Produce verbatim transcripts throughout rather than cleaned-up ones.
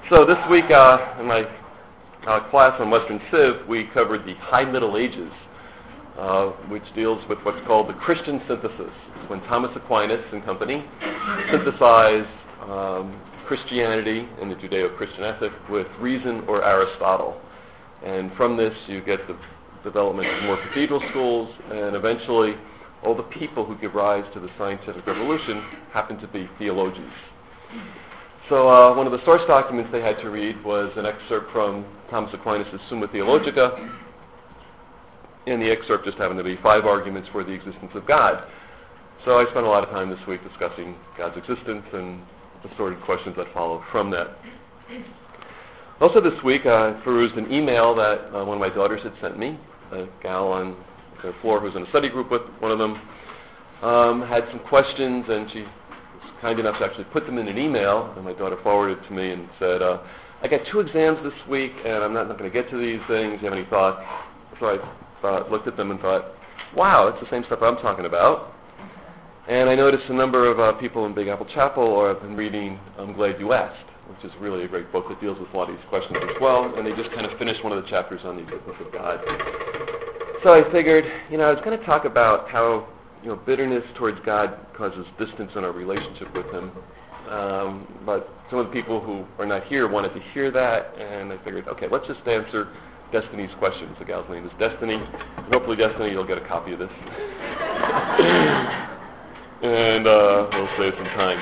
So this week uh, in my uh, class on Western Civ, we covered the High Middle Ages, uh, which deals with what's called the Christian synthesis. It's when Thomas Aquinas and company synthesized um, Christianity and the Judeo-Christian ethic with reason or Aristotle. And from this you get the development of more cathedral schools, and eventually all the people who give rise to the scientific revolution happen to be theologians. So uh, one of the source documents they had to read was an excerpt from Thomas Aquinas' Summa Theologica, and the excerpt just happened to be five arguments for the existence of God. So I spent a lot of time this week discussing God's existence and the sort of questions that follow from that. Also this week, I perused an email that uh, one of my daughters had sent me. A gal on the floor who was in a study group with one of them um, had some questions, and she kind enough to actually put them in an email, and my daughter forwarded it to me and said, uh, I got two exams this week, and I'm not, not going to get to these things. Do you have any thoughts? So I thought, looked at them and thought, wow, it's the same stuff I'm talking about. And I noticed a number of uh, people in Big Apple Chapel or have been reading I'm Glad You Asked, which is really a great book that deals with a lot of these questions as well, and they just kind of finished one of the chapters on the existence of God. So I figured, you know, I was going to talk about how you know, bitterness towards God causes distance in our relationship with Him. Um, but some of the people who are not here wanted to hear that, and I figured, okay, let's just answer Destiny's questions. The gal's name is Destiny. And hopefully, Destiny, you'll get a copy of this. and uh, we'll save some time.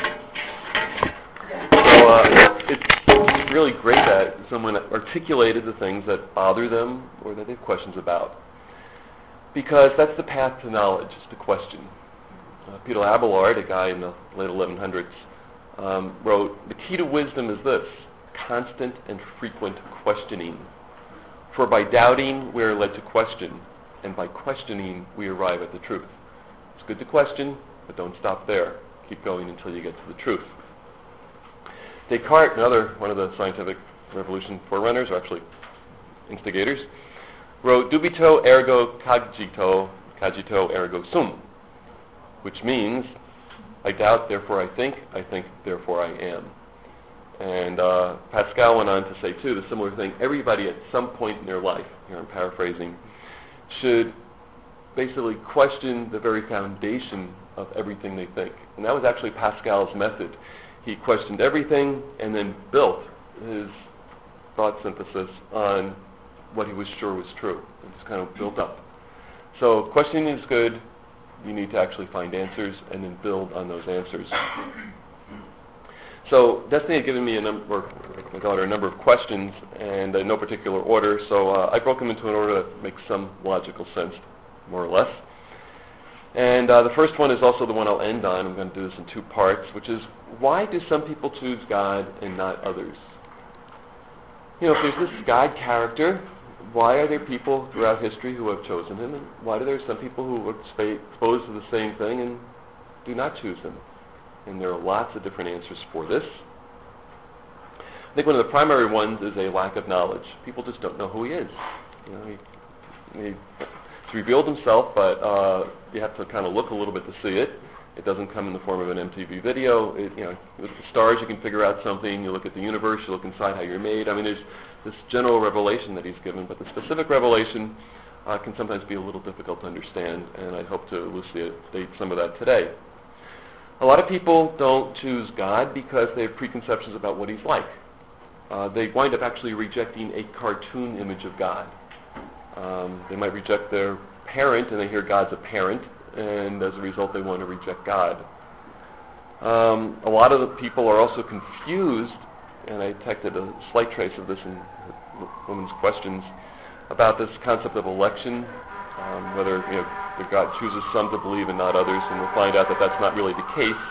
So uh, it's really great that someone articulated the things that bother them or that they have questions about. Because that's the path to knowledge, is to question. Uh, Peter Abelard, a guy in the late eleven hundreds, um, wrote, the key to wisdom is this, constant and frequent questioning. For by doubting we are led to question, and by questioning we arrive at the truth. It's good to question, but don't stop there. Keep going until you get to the truth. Descartes, another one of the scientific revolution forerunners, or actually instigators, wrote, dubito ergo cogito, cogito ergo sum, which means, I doubt, therefore I think, I think, therefore I am. And uh, Pascal went on to say, too, the similar thing. Everybody at some point in their life, here I'm paraphrasing, should basically question the very foundation of everything they think. And that was actually Pascal's method. He questioned everything and then built his thought synthesis on what he was sure was true. It just kind of built up. So questioning is good. You need to actually find answers and then build on those answers. So Destiny had given me a number, my daughter, a number of questions, and in no particular order. So uh, I broke them into an order that makes some logical sense, more or less. And uh, the first one is also the one I'll end on. I'm going to do this in two parts, which is, why do some people choose God and not others? You know, if there's this God character, why are there people throughout history who have chosen him, and why are there some people who are exposed to the same thing and do not choose him? And there are lots of different answers for this. I think one of the primary ones is a lack of knowledge. People just don't know who he is. You know, he, he, he's revealed himself, but uh, you have to kind of look a little bit to see it. It doesn't come in the form of an M T V video. It, you know, with the stars you can figure out something. You look at the universe, you look inside how you're made. I mean, there's this general revelation that he's given, but the specific revelation uh, can sometimes be a little difficult to understand, and I hope to elucidate some of that today. A lot of people don't choose God because they have preconceptions about what he's like. Uh, they wind up actually rejecting a cartoon image of God. Um, they might reject their parent, and they hear God's a parent, and as a result they want to reject God. Um, a lot of the people are also confused, and I detected a slight trace of this in the woman's questions, about this concept of election, um, whether you know, God chooses some to believe and not others, and we'll find out that that's not really the case.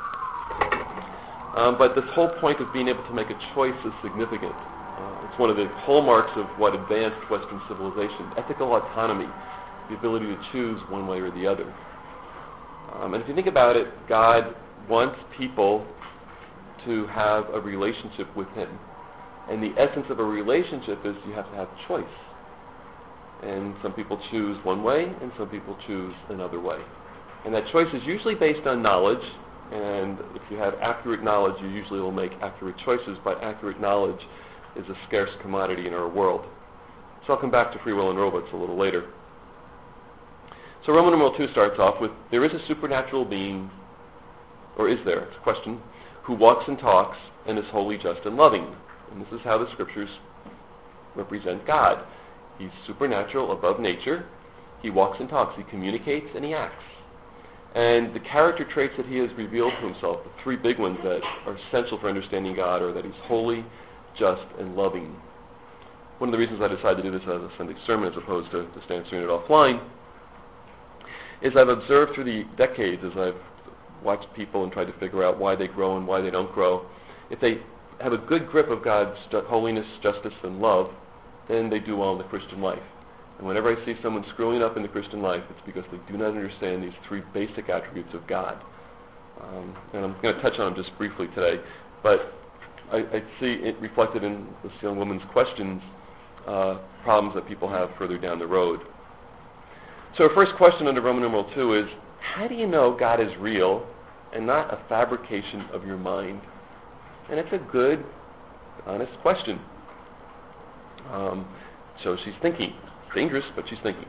Um, but this whole point of being able to make a choice is significant. Uh, it's one of the hallmarks of what advanced Western civilization, ethical autonomy, the ability to choose one way or the other. Um, and if you think about it, God wants people to have a relationship with him. And the essence of a relationship is you have to have choice. And some people choose one way, and some people choose another way. And that choice is usually based on knowledge, And if you have accurate knowledge, you usually will make accurate choices, but accurate knowledge is a scarce commodity in our world. So I'll come back to free will and robots a little later. So Roman numeral two starts off with, there is a supernatural being, or is there, it's a question, who walks and talks and is wholly just and loving. And this is how the scriptures represent God. He's supernatural, above nature. He walks and talks. He communicates and he acts. And the character traits that he has revealed to himself, the three big ones that are essential for understanding God, are that he's holy, just, and loving. One of the reasons I decided to do this as a Sunday sermon as opposed to just answering it offline is I've observed through the decades as I've watched people and tried to figure out why they grow and why they don't grow. If they have a good grip of God's ju- holiness, justice, and love, then they do well in the Christian life. And whenever I see someone screwing up in the Christian life, it's because they do not understand these three basic attributes of God. Um, and I'm going to touch on them just briefly today, but I, I see it reflected in this young woman's questions, uh, problems that people have further down the road. So our first question under Roman numeral two is, how do you know God is real and not a fabrication of your mind? And it's a good, honest question. Um, so she's thinking. It's dangerous, but she's thinking.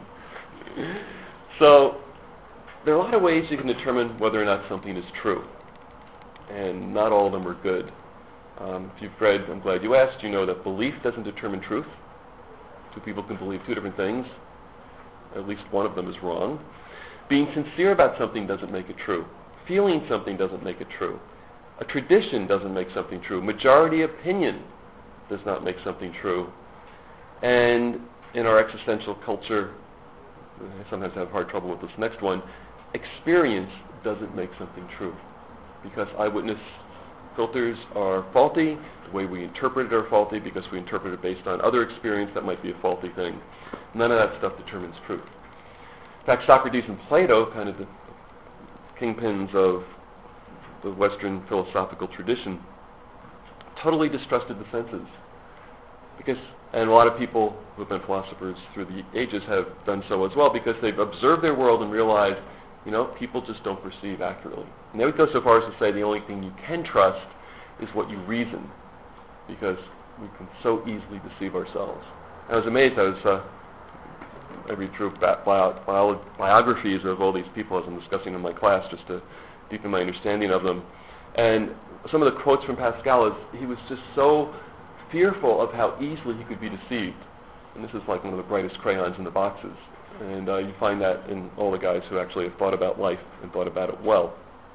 So there are a lot of ways you can determine whether or not something is true. And not all of them are good. Um, if you've read, I'm glad you asked, you know that belief doesn't determine truth. Two people can believe two different things. At least one of them is wrong. Being sincere about something doesn't make it true. Feeling something doesn't make it true. A tradition doesn't make something true. Majority opinion does not make something true. And in our existential culture, I sometimes have hard trouble with this next one, experience doesn't make something true. Because eyewitness filters are faulty, the way we interpret it are faulty because we interpret it based on other experience that might be a faulty thing. None of that stuff determines truth. In fact, Socrates and Plato, kind of the kingpins of the Western philosophical tradition, totally distrusted the senses. Because, and a lot of people who have been philosophers through the ages have done so as well, because they've observed their world and realized, you know, people just don't perceive accurately. And they would go so far as to say the only thing you can trust is what you reason, because we can so easily deceive ourselves. I was amazed. I was, uh, I read through bio- bio- biographies of all these people as I'm discussing in my class just to deepen my understanding of them. And some of the quotes from Pascal is, he was just so fearful of how easily he could be deceived. And this is like one of the brightest crayons in the boxes. And uh, you find that in all the guys who actually have thought about life and thought about it well.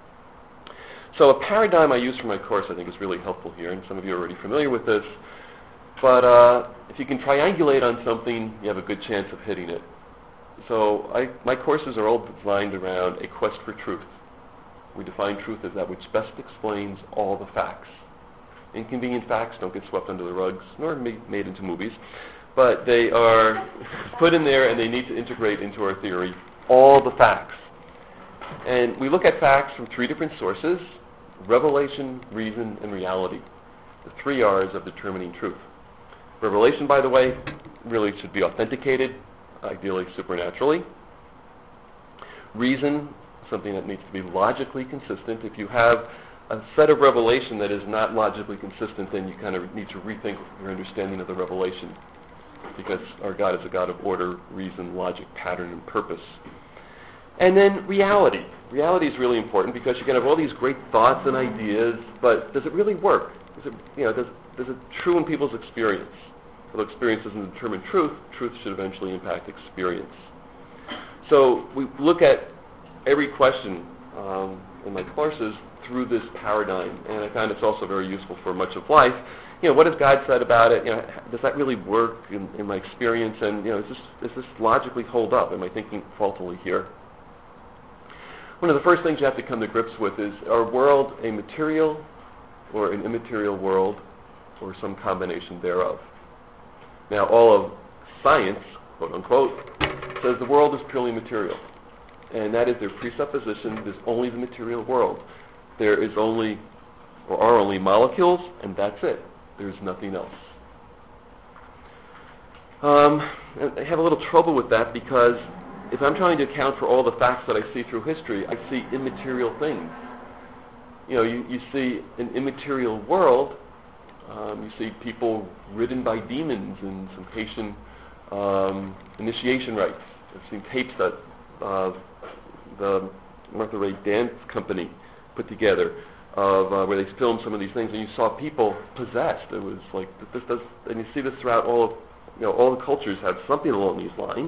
So a paradigm I use for my course I think is really helpful here, and some of you are already familiar with this. But uh, if you can triangulate on something, you have a good chance of hitting it. So I, my courses are all designed around a quest for truth. We define truth as that which best explains all the facts. Inconvenient facts don't get swept under the rugs, nor ma- made into movies, but they are put in there and they need to integrate into our theory all the facts. And we look at facts from three different sources: revelation, reason, and reality. The three R's of determining truth. Revelation, by the way, really should be authenticated, ideally supernaturally. Reason, something that needs to be logically consistent. If you have a set of revelation that is not logically consistent, then you kind of need to rethink your understanding of the revelation, because our God is a God of order, reason, logic, pattern, and purpose. And then reality. Reality is really important because you can have all these great thoughts and ideas, but does it really work? Is it, you know, does, does it true in people's experience? Well, experience doesn't determine truth. Truth should eventually impact experience. So we look at every question um, in my courses through this paradigm, and I find it's also very useful for much of life. You know, what has God said about it? You know, does that really work in, in my experience? And you know, is this does this logically hold up? Am I thinking faultily here? One of the first things you have to come to grips with is: our world a material or an immaterial world, or some combination thereof? Now, all of science, quote unquote, says the world is purely material, and that is their presupposition. There's only the material world. There is only, or are only molecules, and that's it. There's nothing else. Um, and I have a little trouble with that because if I'm trying to account for all the facts that I see through history, I see immaterial things. you know, you, you see an immaterial world. Um, you see people ridden by demons and some Haitian um, initiation rites. I've seen tapes that uh, the Martha Ray Dance Company put together of uh, where they filmed some of these things, and you saw people possessed. It was like this does, and you see this throughout all of, you know, all the cultures have something along these lines.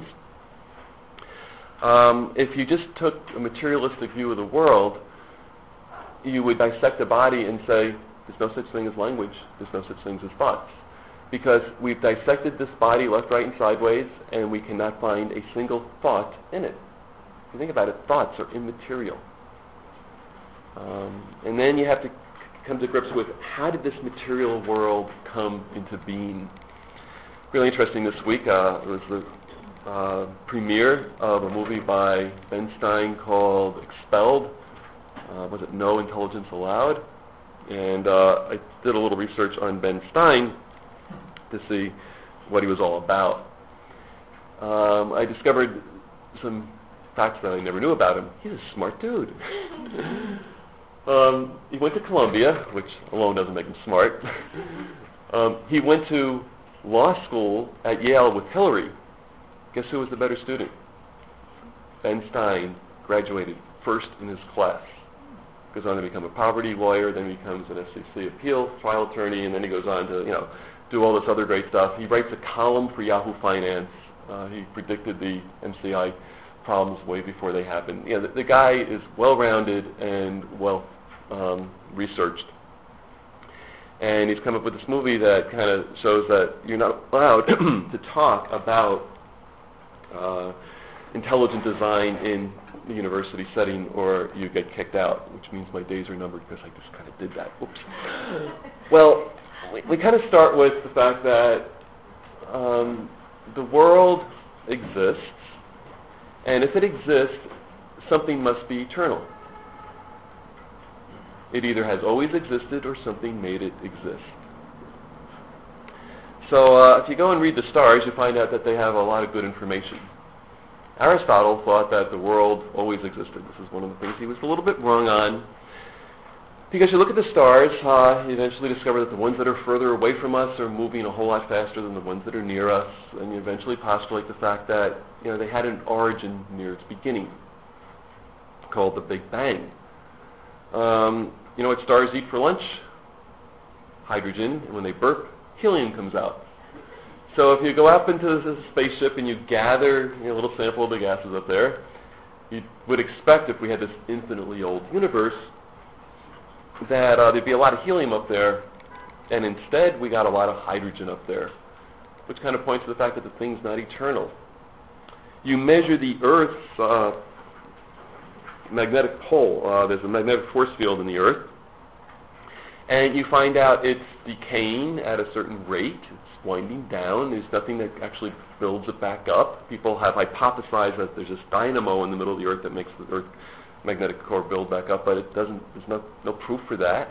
Um, if you just took a materialistic view of the world, you would dissect the body and say, there's no such thing as language, there's no such things as thoughts. Because we've dissected this body left, right, and sideways, and we cannot find a single thought in it. If you think about it, thoughts are immaterial. Um, and then you have to c- come to grips with, how did this material world come into being? Really interesting this week, uh, it was the uh, premiere of a movie by Ben Stein called Expelled. Uh, was it No Intelligence Allowed? And uh, I did a little research on Ben Stein to see what he was all about. Um, I discovered some facts that I never knew about him. He's a smart dude. um, he went to Columbia, which alone doesn't make him smart. um, he went to law school at Yale with Hillary. Guess who was the better student? Ben Stein graduated first in his class. Goes on to become a poverty lawyer, then becomes an S E C appeal trial attorney, and then he goes on to, you know, do all this other great stuff. He writes a column for Yahoo Finance. Uh, he predicted the M C I problems way before they happened. You know, the, the guy is well-rounded and well um, researched. And he's come up with this movie that kind of shows that you're not allowed to talk about uh, intelligent design in the university setting, or you get kicked out, which means my days are numbered because I just kind of did that. Oops. Well, we, we kind of start with the fact that um, the world exists, and if it exists, something must be eternal. It either has always existed or something made it exist. So uh, if you go and read the stars, you find out that they have a lot of good information. Aristotle thought that the world always existed. This is one of the things he was a little bit wrong on. Because you look at the stars, uh, you eventually discover that the ones that are further away from us are moving a whole lot faster than the ones that are near us. And you eventually postulate the fact that, you know, they had an origin near its beginning, called the Big Bang. Um, you know what stars eat for lunch? Hydrogen. And when they burp, helium comes out. So if you go up into the spaceship and you gather, you know, a little sample of the gases up there, you would expect, if we had this infinitely old universe, that uh, there'd be a lot of helium up there, and instead we got a lot of hydrogen up there, which kind of points to the fact that the thing's not eternal. You measure the Earth's uh, magnetic pole. Uh, there's a magnetic force field in the Earth, and you find out it's decaying at a certain rate. It's winding down. There's nothing that actually builds it back up. People have hypothesized that there's this dynamo in the middle of the Earth that makes the Earth magnetic core build back up, but it doesn't. There's no no proof for that.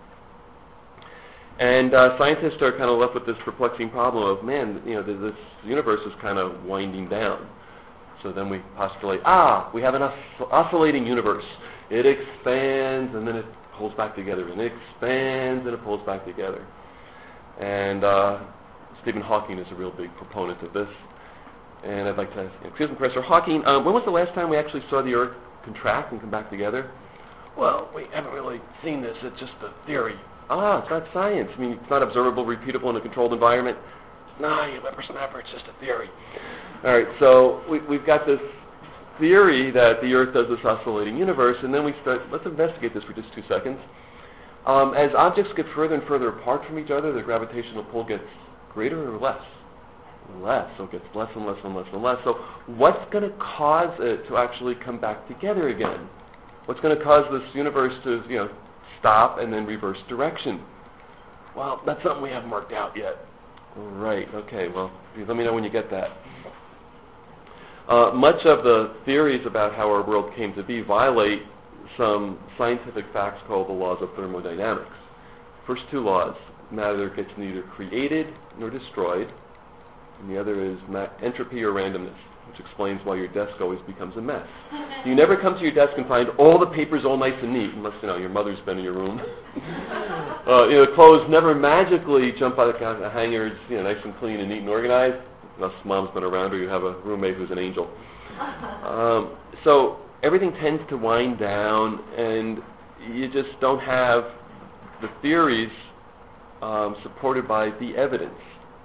And uh, scientists are kind of left with this perplexing problem of, man, you know, this universe is kind of winding down. So then we postulate, ah, we have an os- oscillating universe. It expands and then it pulls back together, and it expands and it pulls back together. And uh, Stephen Hawking is a real big proponent of this. And I'd like to ask, excuse me, Professor Hawking, um, when was the last time we actually saw the Earth contract and come back together? Well, we haven't really seen this. It's just a theory. Ah, it's not science. I mean, it's not observable, repeatable in a controlled environment. Nah, you whippersnapper, it's just a theory. All right, so we, we've got this theory that the Earth does this oscillating universe, and then we start, let's investigate this for just two seconds. Um, as objects get further and further apart from each other, their gravitational pull gets greater or less? Less, so it gets less and less and less and less. So what's going to cause it to actually come back together again? What's going to cause this universe to, you know, stop and then reverse direction? Well, that's something we haven't worked out yet. Right, okay, well, let me know when you get that. Uh, much of the theories about how our world came to be violate some scientific facts called the laws of thermodynamics. First two laws, matter gets neither created nor destroyed, and the other is ma- entropy or randomness. which explains why your desk always becomes a mess. You never come to your desk and find all the papers all nice and neat, unless, you know, your mother's been in your room. uh, you know, clothes never magically jump out of the hangers, you know, nice and clean and neat and organized, unless mom's been around or you have a roommate who's an angel. Um, so everything tends to wind down, and you just don't have the theories um, supported by the evidence.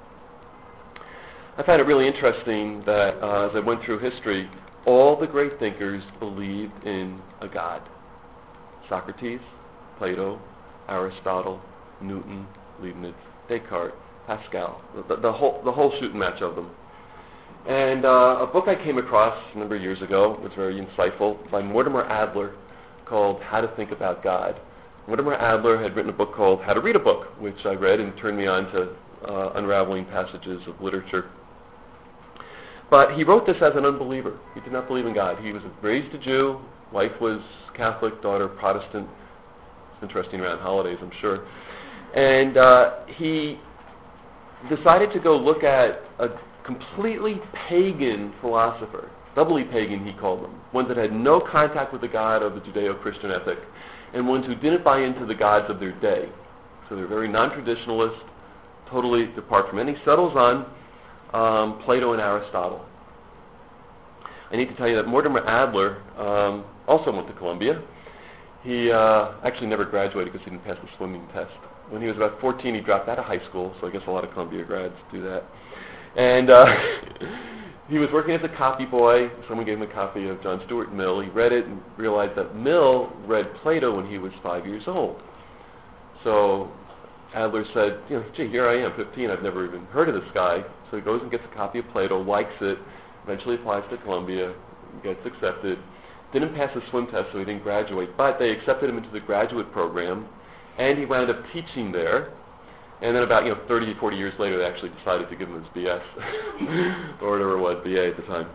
I found it really interesting that uh, as I went through history, all the great thinkers believed in a God. Socrates, Plato, Aristotle, Newton, Leibniz, Descartes, Pascal, the, the, whole, the whole shooting match of them. And uh, a book I came across a number of years ago was very insightful by Mortimer Adler called How to Think About God. Mortimer Adler had written a book called How to Read a Book, which I read and turned me on to uh, unraveling passages of literature. But he wrote this as an unbeliever. He did not believe in God. He was raised a Jew. Wife was Catholic, daughter Protestant. It's interesting around holidays, I'm sure. And uh, he decided to go look at a completely pagan philosopher, doubly pagan he called them, ones that had no contact with the God of the Judeo-Christian ethic, and ones who didn't buy into the gods of their day. So they're very non-traditionalist, totally depart from any. Settles on Um, Plato and Aristotle. I need to tell you that Mortimer Adler um, also went to Columbia. He uh, actually never graduated because he didn't pass the swimming test. When he was about fourteen, he dropped out of high school, so I guess a lot of Columbia grads do that. And uh, he was working as a copy boy. Someone gave him a copy of John Stuart Mill. He read it and realized that Mill read Plato when he was five years old. So Adler said, you know, gee, here I am, fifteen, I've never even heard of this guy. So he goes and gets a copy of Plato, likes it, eventually applies to Columbia, gets accepted. Didn't pass the swim test, so he didn't graduate, but they accepted him into the graduate program, and he wound up teaching there. And then about, you know, thirty, forty years later, they actually decided to give him his B S, or whatever it was, B A at the time.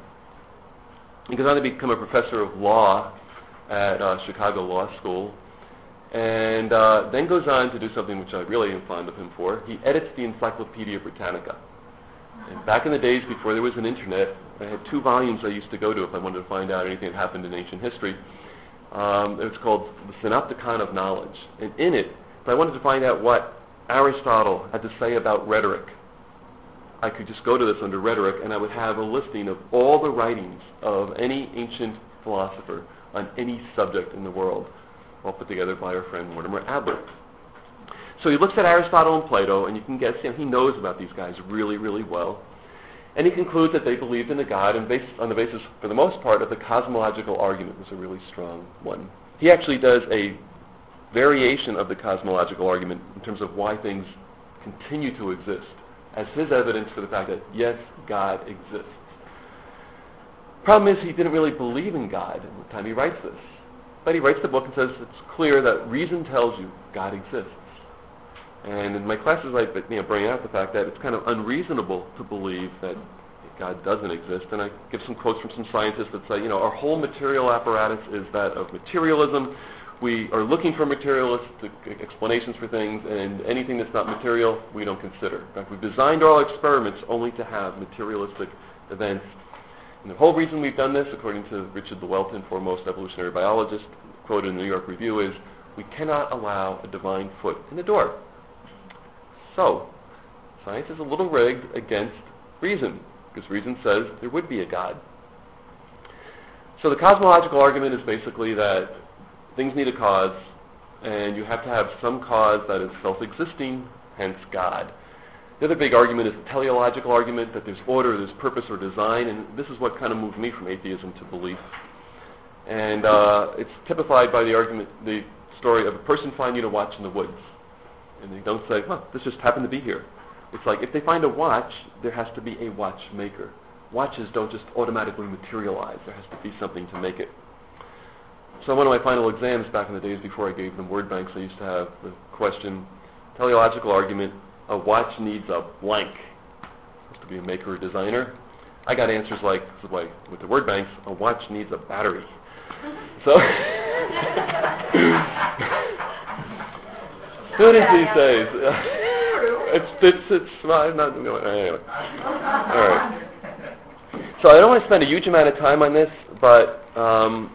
He goes on to become a professor of law at uh, Chicago Law School, and uh, then goes on to do something which I really am fond of him for. He edits the Encyclopedia Britannica. And back in the days before there was an internet, I had two volumes I used to go to if I wanted to find out anything that happened in ancient history. Um, it was called the Synopticon of Knowledge. And in it, if I wanted to find out what Aristotle had to say about rhetoric, I could just go to this under rhetoric, and I would have a listing of all the writings of any ancient philosopher on any subject in the world, all put together by our friend Mortimer Adler. So he looks at Aristotle and Plato, and you can guess, you know, he knows about these guys really, really well. And he concludes that they believed in a God, and based on the basis, for the most part, of the cosmological argument was a really strong one. He actually does a variation of the cosmological argument in terms of why things continue to exist, as his evidence for the fact that, yes, God exists. Problem is, he didn't really believe in God at the time he writes this. But he writes the book and says it's clear that reason tells you God exists. And in my classes, I you know, bring out the fact that it's kind of unreasonable to believe that God doesn't exist. And I give some quotes from some scientists that say, you know, our whole material apparatus is that of materialism. We are looking for materialistic explanations for things, and anything that's not material, we don't consider. In fact, we've designed all experiments only to have materialistic events. And the whole reason we've done this, according to Richard Lewelton, foremost evolutionary biologist, quoted in the New York Review, is we cannot allow a divine foot in the door. So, science is a little rigged against reason, because reason says there would be a God. So the cosmological argument is basically that things need a cause, and you have to have some cause that is self-existing, hence God. The other big argument is the teleological argument, that there's order, there's purpose or design, and this is what kind of moved me from atheism to belief. And uh, it's typified by the argument, the story of a person finding a watch in the woods. And they don't say, well, this just happened to be here. It's like, if they find a watch, there has to be a watchmaker. Watches don't just automatically materialize. There has to be something to make it. So one of my final exams back in the days before I gave them word banks, I used to have the question, teleological argument, a watch needs a blank. Supposed to be a maker or designer. I got answers like, like with the word banks, a watch needs a battery. So, students these days, it's, it's, it's, well, I'm not, anyway. All right. So I don't want to spend a huge amount of time on this, but um,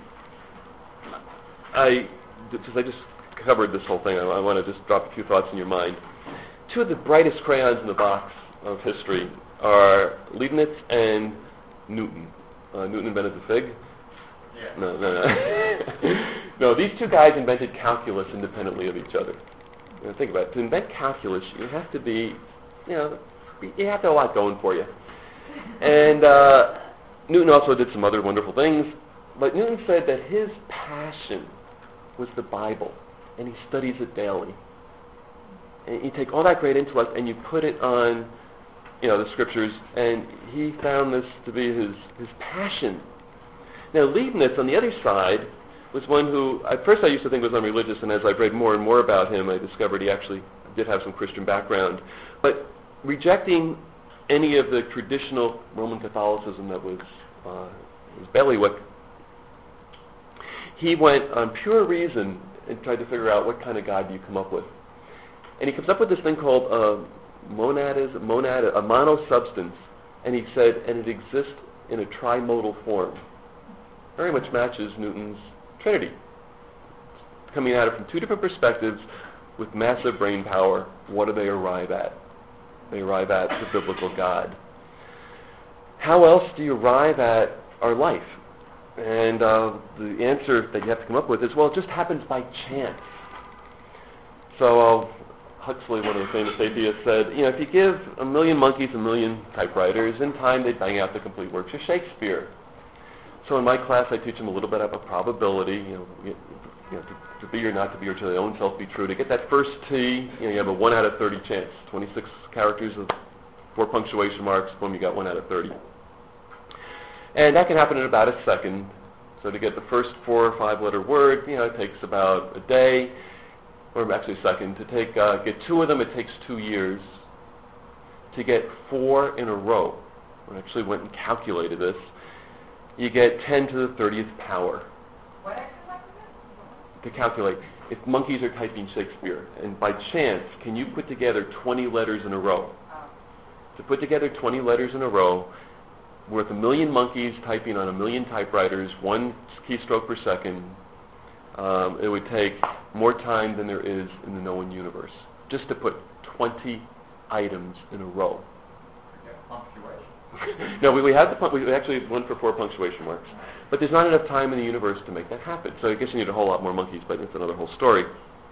I, because I just covered this whole thing, I, I want to just drop a few thoughts in your mind. Two of the brightest crayons in the box of history are Leibniz and Newton. Uh, Newton invented the fig? Yeah. No, no, no. No, these two guys invented calculus independently of each other. You know, think about it. To invent calculus, you have to be, you know, you have to have a lot going for you. And uh, Newton also did some other wonderful things, but Newton said that his passion was the Bible, and he studies it daily. And you take all that great intellect and you put it on, you know, the scriptures, and he found this to be his, his passion. Now, Leibniz, on the other side, was one who, at first I used to think was unreligious, and as I've read more and more about him, I discovered he actually did have some Christian background. But rejecting any of the traditional Roman Catholicism that was uh, his bailiwick, he went on pure reason and tried to figure out what kind of God do you come up with. And he comes up with this thing called uh, monadism, monad, a monosubstance, and he said, and it exists in a trimodal form. Very much matches Newton's Trinity, coming at it from two different perspectives with massive brain power. What do they arrive at? They arrive at the biblical God. How else do you arrive at our life? And uh, the answer that you have to come up with is, well, it just happens by chance. So uh, Huxley, one of the famous atheists, said, you know, if you give a million monkeys a million typewriters, in time they'd bang out the complete works of Shakespeare. So in my class, I teach them a little bit about probability, you know, you, you know to, to be or not to be, or to their own self be true. To get that first T, you know, you have a one out of thirty chance. twenty-six characters of four punctuation marks, boom, you got one out of thirty. And that can happen in about a second. So to get the first four or five letter word, you know, it takes about a day, or actually a second. To take uh, get two of them, it takes two years. To get four in a row, I actually went and calculated this. You get ten to the thirtieth power. What exercise is it? To calculate. If monkeys are typing Shakespeare, and by chance, can you put together twenty letters in a row? Oh. To put together twenty letters in a row, with a million monkeys typing on a million typewriters, one keystroke per second, um, it would take more time than there is in the known universe, just to put twenty items in a row. Punctuation. No, we, we have the pun- we actually went for four punctuation marks, but there's not enough time in the universe to make that happen. So I guess you need a whole lot more monkeys, but it's another whole story.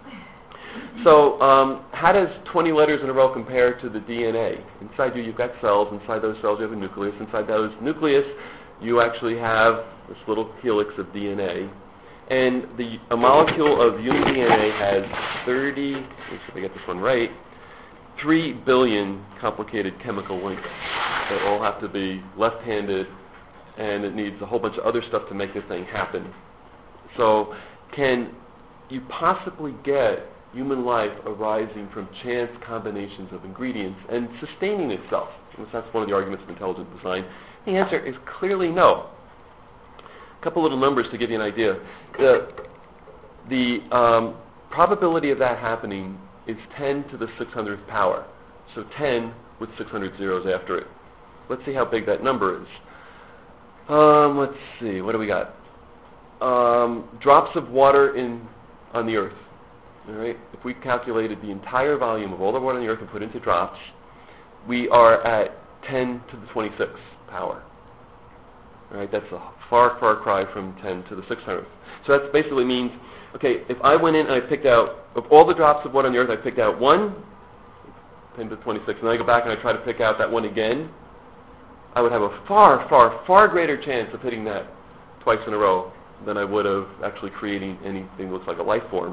So um, how does twenty letters in a row compare to the D N A? Inside you, you've got cells. Inside those cells, you have a nucleus. Inside those nucleus, you actually have this little helix of D N A. And the, a molecule of human D N A has thirty, make sure I get this one right, three billion complicated chemical links that all have to be left-handed, and it needs a whole bunch of other stuff to make this thing happen. So can you possibly get human life arising from chance combinations of ingredients and sustaining itself? That's one of the arguments of intelligent design. The answer is clearly no. A couple little numbers to give you an idea. The, the um, probability of that happening is ten to the six hundredth power. So ten with six hundred zeros after it. Let's see how big that number is. Um, let's see, what do we got? Um, drops of water in on the Earth. All right. If we calculated the entire volume of all the water on the Earth and put into drops, we are at ten to the twenty-sixth power. All right. That's a far, far cry from ten to the six hundredth. So that basically means, okay, if I went in and I picked out, of all the drops of water on the Earth, I picked out one, ten to the twenty-sixth, and then I go back and I try to pick out that one again, I would have a far, far, far greater chance of hitting that twice in a row than I would of actually creating anything that looks like a life form.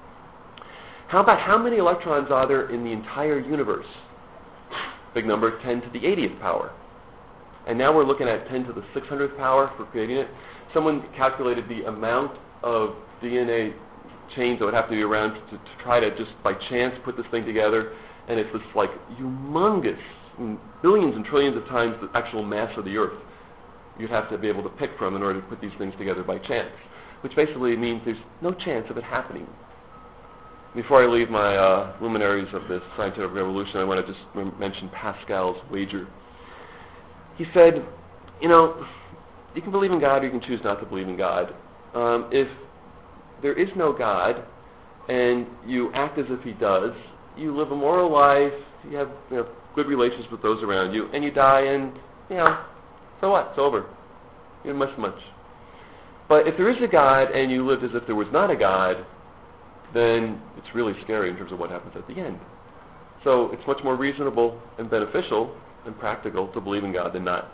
How about how many electrons are there in the entire universe? Big number, ten to the eightieth power. And now we're looking at ten to the six hundredth power for creating it. Someone calculated the amount of D N A chains that would have to be around to, to try to just by chance put this thing together, and it's this like humongous, billions and trillions of times the actual mass of the Earth you'd have to be able to pick from in order to put these things together by chance, which basically means there's no chance of it happening. Before I leave my uh, luminaries of this scientific revolution, I want to just m- mention Pascal's wager. He said, you know, you can believe in God or you can choose not to believe in God. Um, if there is no God and you act as if he does, you live a moral life, you have, you know, good relations with those around you, and you die and, you know, so what? It's over. You didn't miss much. But if there is a God and you lived as if there was not a God, then it's really scary in terms of what happens at the end. So it's much more reasonable and beneficial and practical to believe in God than not.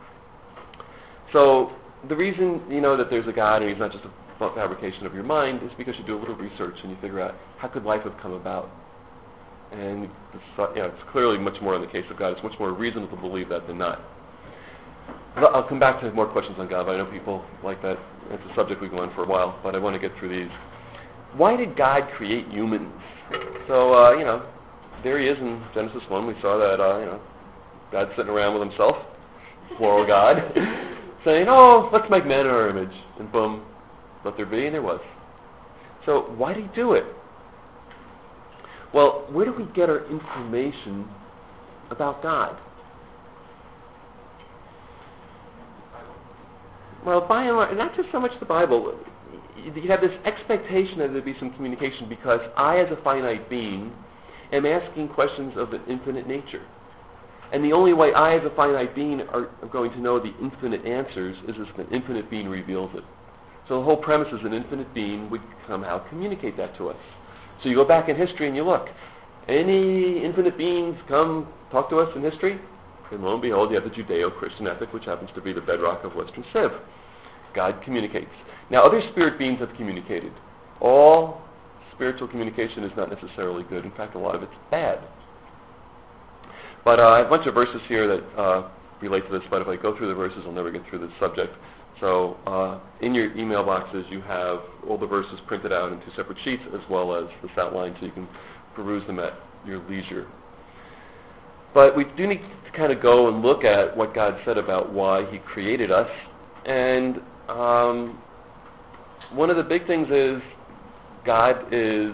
So the reason you know that there's a God and he's not just a fabrication of your mind is because you do a little research and you figure out how could life have come about. And it's, you know, it's clearly much more in the case of God. It's much more reasonable to believe that than not. I'll come back to more questions on God, but I know people like that. It's a subject we go on for a while, but I want to get through these. Why did God create humans? So, uh, you know, there he is in Genesis one. We saw that, uh, you know, God's sitting around with himself, plural God, saying, oh, let's make man in our image. And boom, let there be, and there was. So why did he do it? Well, where do we get our information about God? Well, by and large, not just so much the Bible. You have this expectation that there'd be some communication because I, as a finite being, am asking questions of an infinite nature. And the only way I, as a finite being, are, are going to know the infinite answers is if an infinite being reveals it. So the whole premise is an infinite being would somehow communicate that to us. So you go back in history and you look. Any infinite beings come talk to us in history? And lo and behold, you have the Judeo-Christian ethic, which happens to be the bedrock of Western Civ. God communicates. Now, other spirit beings have communicated. All spiritual communication is not necessarily good. In fact, a lot of it's bad. But uh, I have a bunch of verses here that uh, relate to this, but if I go through the verses, I'll never get through this subject. So uh, in your email boxes, you have all the verses printed out in two separate sheets, as well as this outline, so you can peruse them at your leisure. But we do need to kind of go and look at what God said about why he created us. And um, one of the big things is God is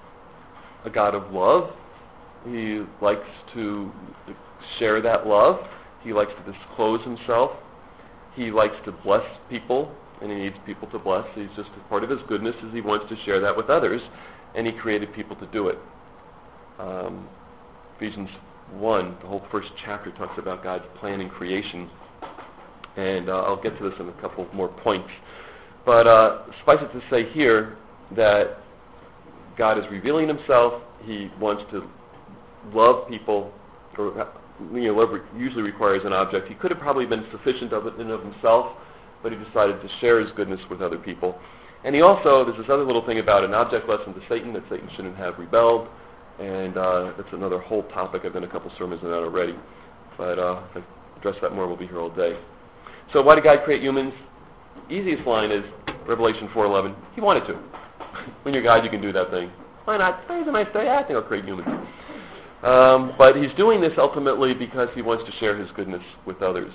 a God of love. He likes to share that love. He likes to disclose himself. He likes to bless people, and he needs people to bless. He's just a part of his goodness is he wants to share that with others, and he created people to do it. Um, Ephesians one, the whole first chapter talks about God's plan in creation, and uh, I'll get to this in a couple more points. But uh, suffice it to say here that God is revealing himself. He wants to love people, or you know, love usually requires an object. He could have probably been sufficient of it in and of himself, but he decided to share his goodness with other people. And he also, there's this other little thing about an object lesson to Satan, that Satan shouldn't have rebelled. And uh, that's another whole topic. I've done a couple sermons on that already. But uh, if I address that more, we'll be here all day. So why did God create humans? Easiest line is Revelation four eleven. He wanted to. When you're God, you can do that thing. Why not? Today's a nice day. I think I'll create humans. Um, but he's doing this ultimately because he wants to share his goodness with others.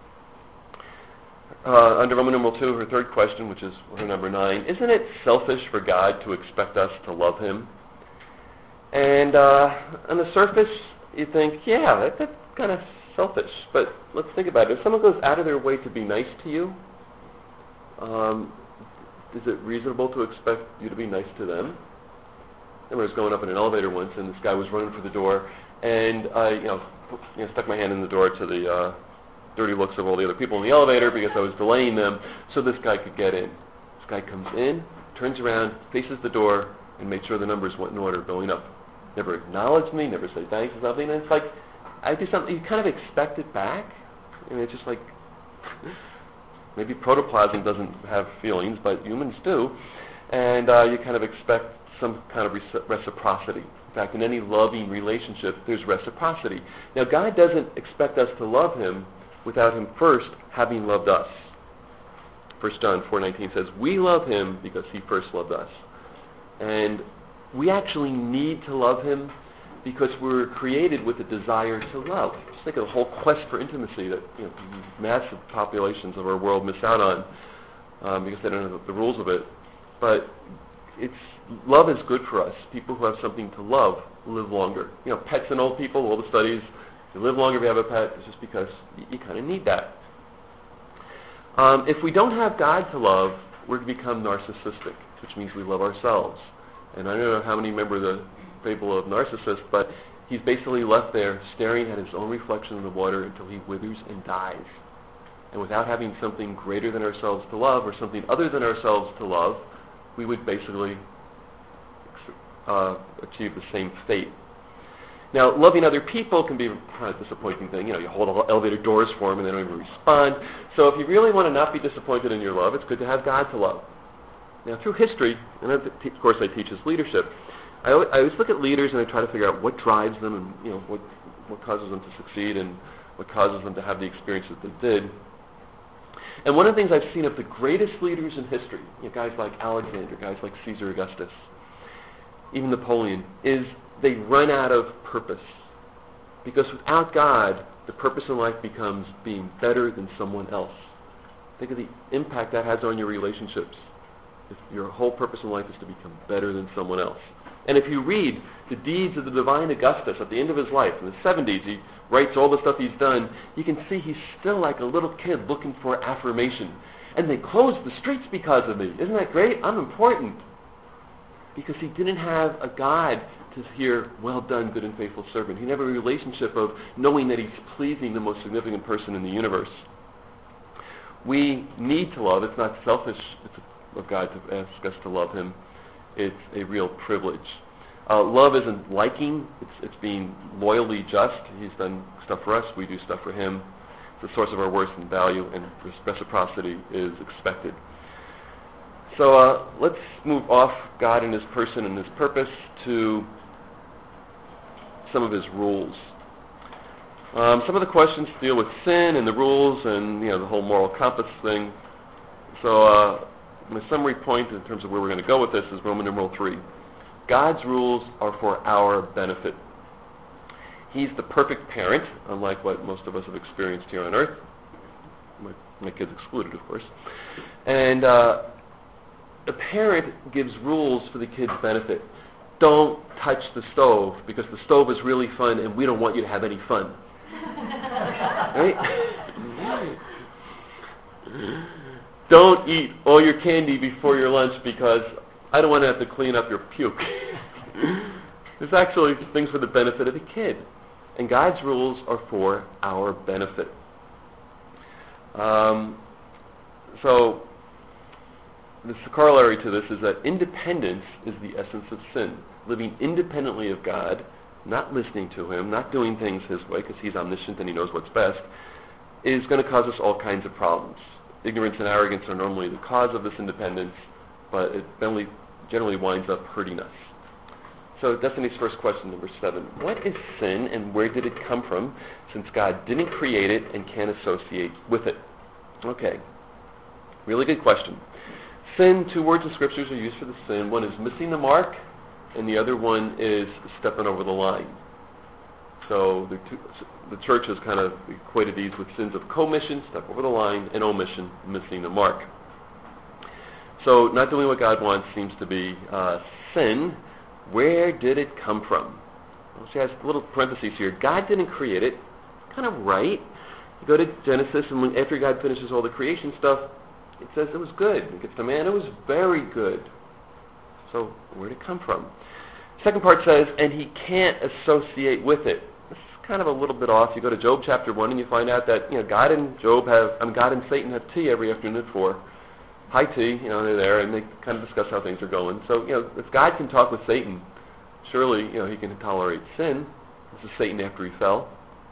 Uh, under Roman numeral two, her third question, which is her number nine, isn't it selfish for God to expect us to love him? And uh, on the surface, you think, yeah, that, that's kind of selfish. But let's think about it. If someone goes out of their way to be nice to you, um, is it reasonable to expect you to be nice to them? I was going up in an elevator once, and this guy was running for the door, and I, you know, you know stuck my hand in the door to the uh, dirty looks of all the other people in the elevator because I was delaying them, so this guy could get in. This guy comes in, turns around, faces the door, and made sure the numbers went in order going up. Never acknowledged me, never said thanks or something. And it's like, I do something, you kind of expect it back. I mean, it's just like, maybe protoplasm doesn't have feelings, but humans do. And uh, you kind of expect some kind of reci- reciprocity. In fact, in any loving relationship, there's reciprocity. Now, God doesn't expect us to love him without him first having loved us. First John four nineteen says, we love him because he first loved us. And we actually need to love him because we're created with a desire to love. Just think of the whole quest for intimacy that you know, massive populations of our world miss out on um, because they don't know the rules of it. But it's love is good for us. People who have something to love live longer. You know, pets and old people, all the studies, you live longer if you have a pet. It's just because you, you kind of need that. Um, if we don't have God to love, we're going to become narcissistic, which means we love ourselves. And I don't know how many remember the fable of Narcissus, but he's basically left there staring at his own reflection in the water until he withers and dies. And without having something greater than ourselves to love, or something other than ourselves to love, we would basically uh, achieve the same fate. Now, loving other people can be a kind of disappointing thing. You know, you hold elevator doors for them and they don't even respond. So if you really want to not be disappointed in your love, it's good to have God to love. Now, through history, and of course I teach as leadership, I always, I always look at leaders and I try to figure out what drives them and, you know, what, what causes them to succeed and what causes them to have the experience that they did. And one of the things I've seen of the greatest leaders in history, you know, guys like Alexander, guys like Caesar Augustus, even Napoleon, is they run out of purpose. Because without God, the purpose in life becomes being better than someone else. Think of the impact that has on your relationships. If your whole purpose in life is to become better than someone else. And if you read the deeds of the divine Augustus at the end of his life, in the seventies, he writes all the stuff he's done, you can see he's still like a little kid looking for affirmation. And they closed the streets because of me. Isn't that great? I'm important. Because he didn't have a God to hear, well done, good and faithful servant. He never had a relationship of knowing that he's pleasing the most significant person in the universe. We need to love. It's not selfish of God to ask us to love him. It's a real privilege. Uh, love isn't liking. It's, it's being loyally just. He's done stuff for us. We do stuff for him. It's the source of our worth and value, and reciprocity is expected. So uh, let's move off God and his person and his purpose to some of his rules. Um, some of the questions deal with sin and the rules and, you know, the whole moral compass thing. So uh, my summary point in terms of where we're going to go with this is Roman numeral three. God's rules are for our benefit. He's the perfect parent, unlike what most of us have experienced here on earth. My, my kids excluded, of course. And uh, the parent gives rules for the kid's benefit. Don't touch the stove because the stove is really fun and we don't want you to have any fun. Right? Don't eat all your candy before your lunch because I don't want to have to clean up your puke. There's actually things for the benefit of the kid. And God's rules are for our benefit. Um, so the corollary to this is that independence is the essence of sin. Living independently of God, not listening to him, not doing things his way because he's omniscient and he knows what's best, is going to cause us all kinds of problems. Ignorance and arrogance are normally the cause of this independence, but it generally, generally winds up hurting us. So Destiny's first question, number seven. What is sin and where did it come from, since God didn't create it and can't associate with it? Okay, really good question. Sin, two words in scriptures are used for the sin. One is missing the mark, and the other one is stepping over the line. So the, two, the church has kind of equated these with sins of commission, step over the line, and omission, missing the mark. So not doing what God wants seems to be uh, sin. Where did it come from? Well, she has little parentheses here. God didn't create it. Kind of right. You go to Genesis, and when, after God finishes all the creation stuff, it says it was good. It gets to man, it was very good. So where did it come from? Second part says, and he can't associate with it. This is kind of a little bit off. You go to Job chapter one, and you find out that, you know, God and Job have, I mean, God and Satan have tea every afternoon at four. High tea, you know, they're there, and they kind of discuss how things are going. So, you know, if God can talk with Satan, surely, you know, he can tolerate sin. This is Satan after he fell.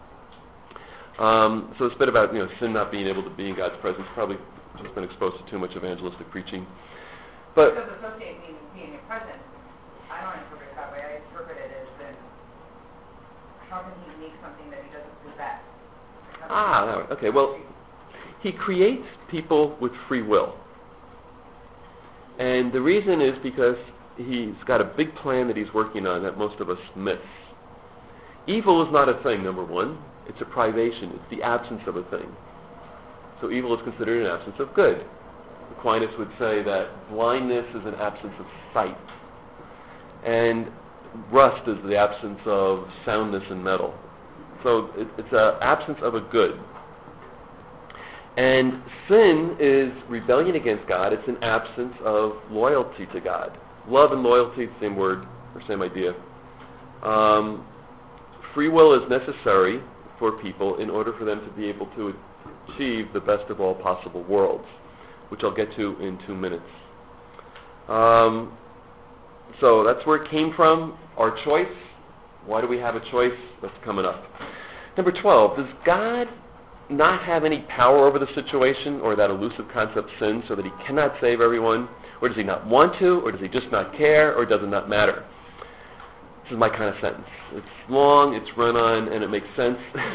Um, so it's a bit about, you know, sin not being able to be in God's presence. Probably just been exposed to too much evangelistic preaching. But Because associate means being in presence. I don't interpret it that way. I interpret it as that how can he make something that he doesn't possess? ah, no, okay. Well, he creates people with free will. And the reason is because he's got a big plan that he's working on that most of us miss. Evil is not a thing, number one. It's a privation. It's the absence of a thing. So evil is considered an absence of good. Aquinas would say that blindness is an absence of sight. And rust is the absence of soundness in metal. So it, it's an absence of a good. And sin is rebellion against God. It's an absence of loyalty to God. Love and loyalty, same word, or same idea. Um, free will is necessary for people in order for them to be able to achieve the best of all possible worlds, which I'll get to in two minutes. Um, so that's where it came from, our choice. Why do we have a choice? That's coming up. Number twelve, does God not have any power over the situation, or that elusive concept sin, so that he cannot save everyone? Or does he not want to? Or does he just not care? Or does it not matter? This is my kind of sentence. It's long, it's run-on, and it makes sense.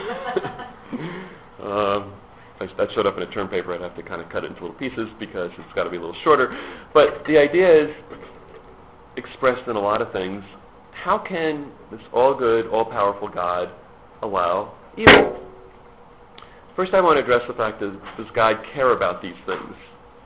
um, if that showed up in a term paper, I'd have to kind of cut it into little pieces because it's got to be a little shorter. But the idea is expressed in a lot of things. How can this all-good, all-powerful God allow evil? First, I want to address the fact that does God care about these things?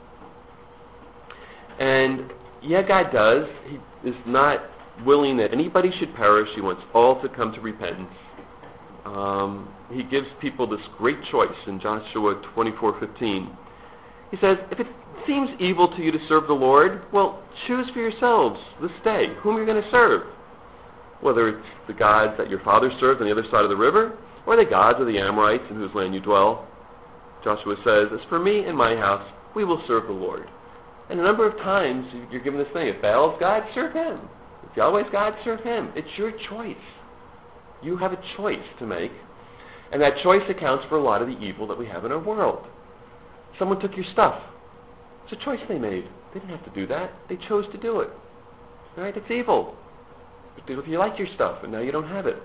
And yeah, God does. He is not willing that anybody should perish. He wants all to come to repentance. Um, he gives people this great choice in Joshua twenty-four fifteen. He says, if it seems evil to you to serve the Lord, well, choose for yourselves this day whom you're going to serve. Whether it's the gods that your father served on the other side of the river, or the gods of the Amorites in whose land you dwell. Joshua says, as for me and my house, we will serve the Lord. And a number of times you're given this thing, if Baal's God, serve him. If Yahweh's God, serve him. It's your choice. You have a choice to make. And that choice accounts for a lot of the evil that we have in our world. Someone took your stuff. It's a choice they made. They didn't have to do that. They chose to do it. All right? It's evil. If you like your stuff and now you don't have it.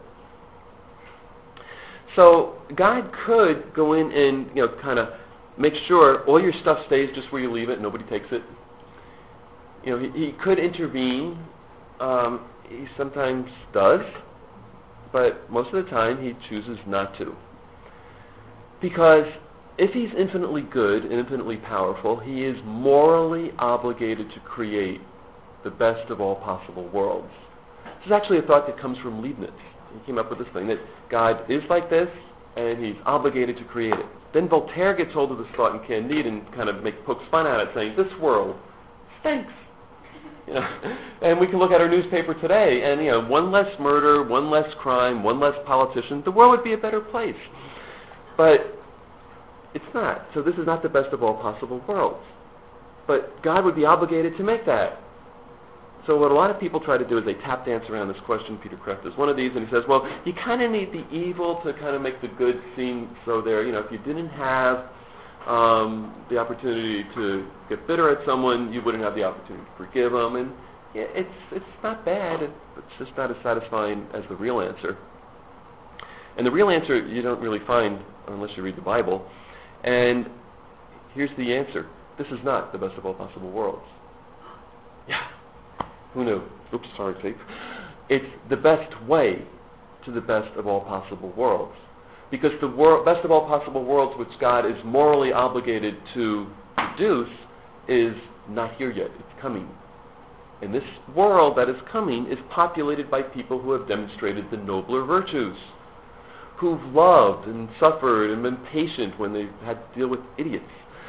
So God could go in and, you know, kind of make sure all your stuff stays just where you leave it, nobody takes it. You know, he, he could intervene. Um, he sometimes does, but most of the time he chooses not to. Because if he's infinitely good and infinitely powerful, he is morally obligated to create the best of all possible worlds. This is actually a thought that comes from Leibniz. He came up with this thing that God is like this, and he's obligated to create it. Then Voltaire gets hold of this thought in Candide and kind of make, pokes fun at it, saying, this world stinks. You know, and we can look at our newspaper today, and you know, one less murder, one less crime, one less politician, the world would be a better place. But it's not. So this is not the best of all possible worlds. But God would be obligated to make that. So what a lot of people try to do is they tap dance around this question. Peter Kreeft is one of these, and he says, well, you kind of need the evil to kind of make the good seem so there. You know, if you didn't have um, the opportunity to get bitter at someone, you wouldn't have the opportunity to forgive them. And yeah, it's it's not bad. It, it's just not as satisfying as the real answer. And the real answer you don't really find unless you read the Bible. And here's the answer. This is not the best of all possible worlds. Yeah. Who knew? Oops, sorry, Kate. It's the best way to the best of all possible worlds. Because the wor- best of all possible worlds which God is morally obligated to produce is not here yet. It's coming. And this world that is coming is populated by people who have demonstrated the nobler virtues, who've loved and suffered and been patient when they've had to deal with idiots,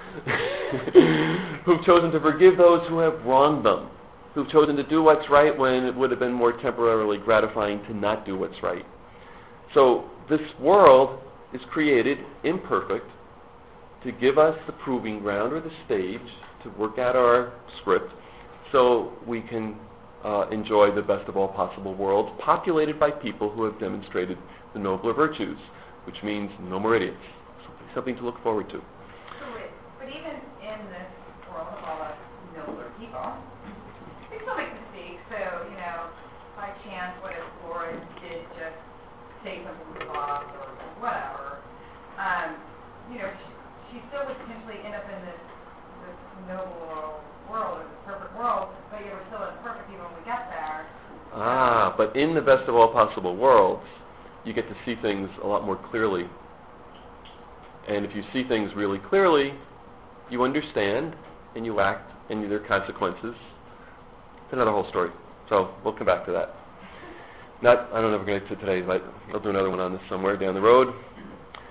who've chosen to forgive those who have wronged them, who've chosen to do what's right when it would have been more temporarily gratifying to not do what's right. So this world is created imperfect to give us the proving ground or the stage to work out our script so we can uh, enjoy the best of all possible worlds populated by people who have demonstrated the nobler virtues, which means no more idiots. Something, something to look forward to. So wait, but even in this world of all the nobler people, they still make mistakes. So, you know, by chance, what if Laura did just say something to the boss or whatever? Um, you know, she, she still would potentially end up in this, this noble world, or this perfect world, but you were still imperfect even when we get there. Ah, but in the best of all possible worlds, you get to see things a lot more clearly. And if you see things really clearly, you understand and you act, and there are consequences. It's another whole story. So we'll come back to that. Not, I don't know if we're going to get to today, but I'll do another one on this somewhere down the road.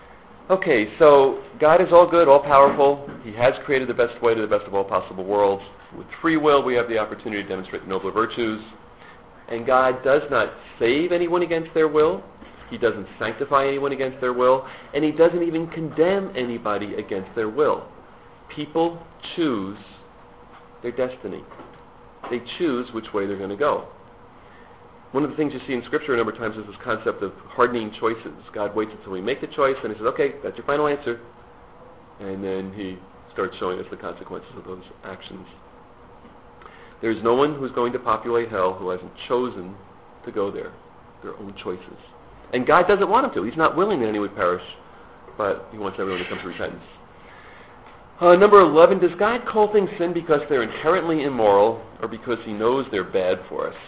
Okay, so God is all good, all powerful. He has created the best way to the best of all possible worlds. With free will, we have the opportunity to demonstrate nobler virtues. And God does not save anyone against their will. He doesn't sanctify anyone against their will. And he doesn't even condemn anybody against their will. People choose their destiny. They choose which way they're going to go. One of the things you see in Scripture a number of times is this concept of hardening choices. God waits until we make the choice, and he says, okay, that's your final answer. And then he starts showing us the consequences of those actions. There's no one who's going to populate hell who hasn't chosen to go there, their own choices. And God doesn't want them to. He's not willing that any would perish, but he wants everyone to come to repentance. Uh, number eleven, does God call things sin because they're inherently immoral or because he knows they're bad for us?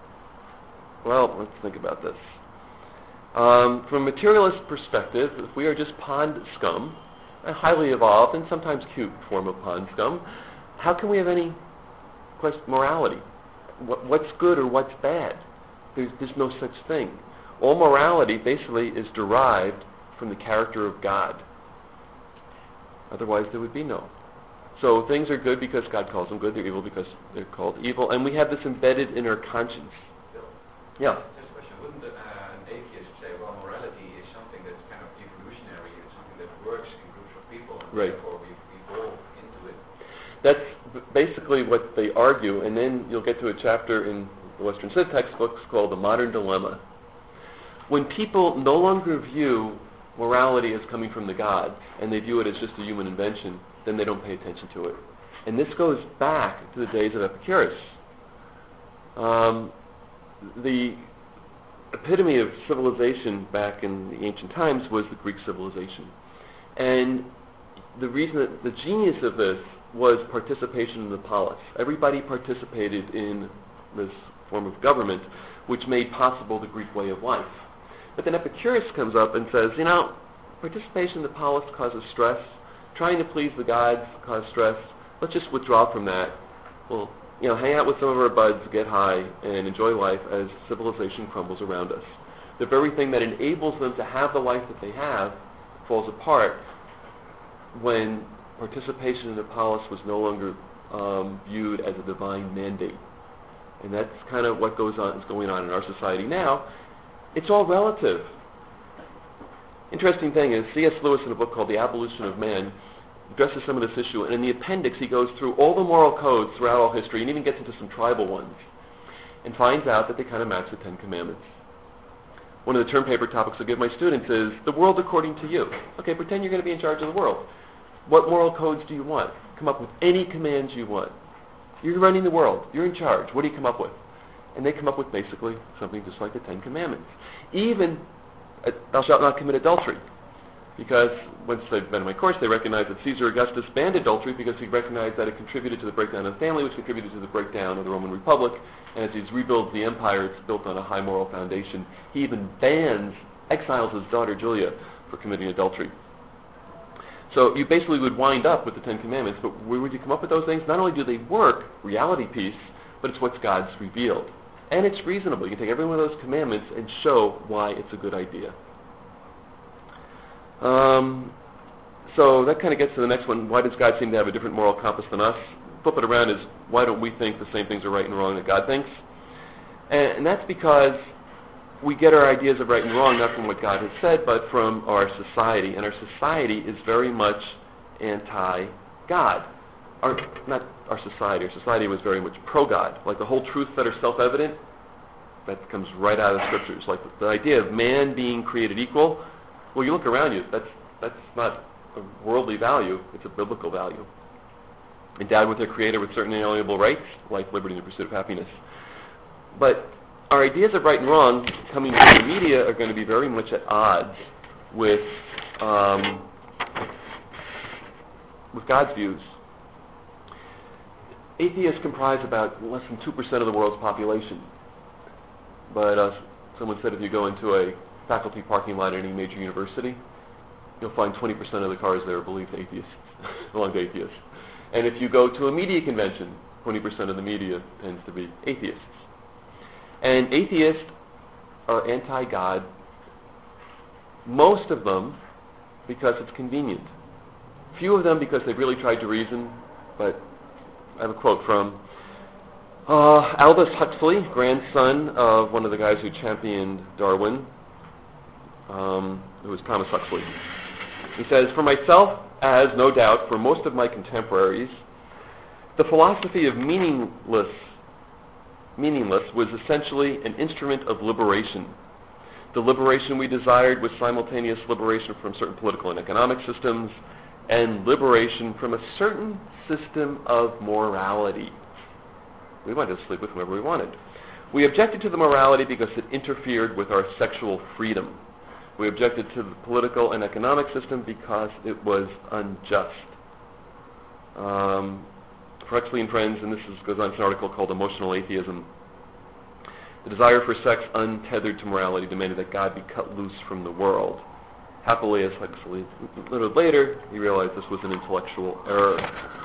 Well, let's think about this. Um, from a materialist perspective, if we are just pond scum, a highly evolved and sometimes cute form of pond scum, how can we have any question, morality? What, what's good or what's bad? There's, there's no such thing. All morality basically is derived from the character of God. Otherwise, there would be no. So things are good because God calls them good. They're evil because they're called evil. And we have this embedded in our conscience. Yeah. Just a question. Wouldn't uh, an atheist say, well, morality is something that's kind of evolutionary, it's something that works in groups of people, and right. therefore we evolve into it? That's b- basically what they argue, and then you'll get to a chapter in the Western Civ textbooks called The Modern Dilemma. When people no longer view morality as coming from the gods, and they view it as just a human invention, then they don't pay attention to it. And this goes back to the days of Epicurus. Um, The epitome of civilization back in the ancient times was the Greek civilization. And the reason that the genius of this was participation in the polis. Everybody participated in this form of government, which made possible the Greek way of life. But then Epicurus comes up and says, you know, participation in the polis causes stress. Trying to please the gods causes stress. Let's just withdraw from that. Well, you know, hang out with some of our buds, get high, and enjoy life as civilization crumbles around us. The very thing that enables them to have the life that they have falls apart when participation in the polis was no longer um, viewed as a divine mandate. And that's kind of what goes on is going on in our society now. It's all relative. Interesting thing is, C S Lewis in a book called The Abolition of Man addresses some of this issue, and in the appendix he goes through all the moral codes throughout all history and even gets into some tribal ones and finds out that they kind of match the Ten Commandments. One of the term paper topics I give my students is the world according to you. Okay, pretend you're going to be in charge of the world. What moral codes do you want? Come up with any commands you want. You're running the world. You're in charge. What do you come up with? And they come up with basically something just like the Ten Commandments. Even, uh, thou shalt not commit adultery. Because once they've been in my course, they recognize that Caesar Augustus banned adultery because he recognized that it contributed to the breakdown of the family, which contributed to the breakdown of the Roman Republic. And as he rebuilds the empire, it's built on a high moral foundation. He even bans, exiles his daughter Julia for committing adultery. So you basically would wind up with the Ten Commandments, but where would you come up with those things? Not only do they work, reality piece, but it's what God's revealed. And it's reasonable. You can take every one of those commandments and show why it's a good idea. Um, so that kind of gets to the next one. Why does God seem to have a different moral compass than us? Flip it around is, why don't we think the same things are right and wrong that God thinks? And, and that's because we get our ideas of right and wrong not from what God has said, but from our society. And our society is very much anti-God. Our, not our society. Our society was very much pro-God. Like the whole truths that are self-evident, that comes right out of the Scriptures. Like the, the idea of man being created equal. Well, you look around you, that's, that's not a worldly value, it's a biblical value. Endowed with their Creator with certain inalienable rights, life, liberty, and the pursuit of happiness. But our ideas of right and wrong coming from the media are going to be very much at odds with, um, with God's views. Atheists comprise about less than two percent of the world's population. But uh, someone said if you go into a faculty parking lot at any major university, you'll find twenty percent of the cars there are believed atheists, belong to atheists. And if you go to a media convention, twenty percent of the media tends to be atheists. And atheists are anti-God. Most of them because it's convenient. Few of them because they've really tried to reason, but I have a quote from uh, Aldous Huxley, grandson of one of the guys who championed Darwin, um, who was Thomas Huxley. He says, "For myself, as no doubt for most of my contemporaries, the philosophy of meaningless, meaningless was essentially an instrument of liberation. The liberation we desired was simultaneous liberation from certain political and economic systems and liberation from a certain system of morality." We wanted to sleep with whomever we wanted. "We objected to the morality because it interfered with our sexual freedom. We objected to the political and economic system because it was unjust." Um, for Huxley and friends, and this is, goes on to an article called Emotional Atheism, the desire for sex untethered to morality demanded that God be cut loose from the world. Happily, as Huxley noted later, he realized this was an intellectual error.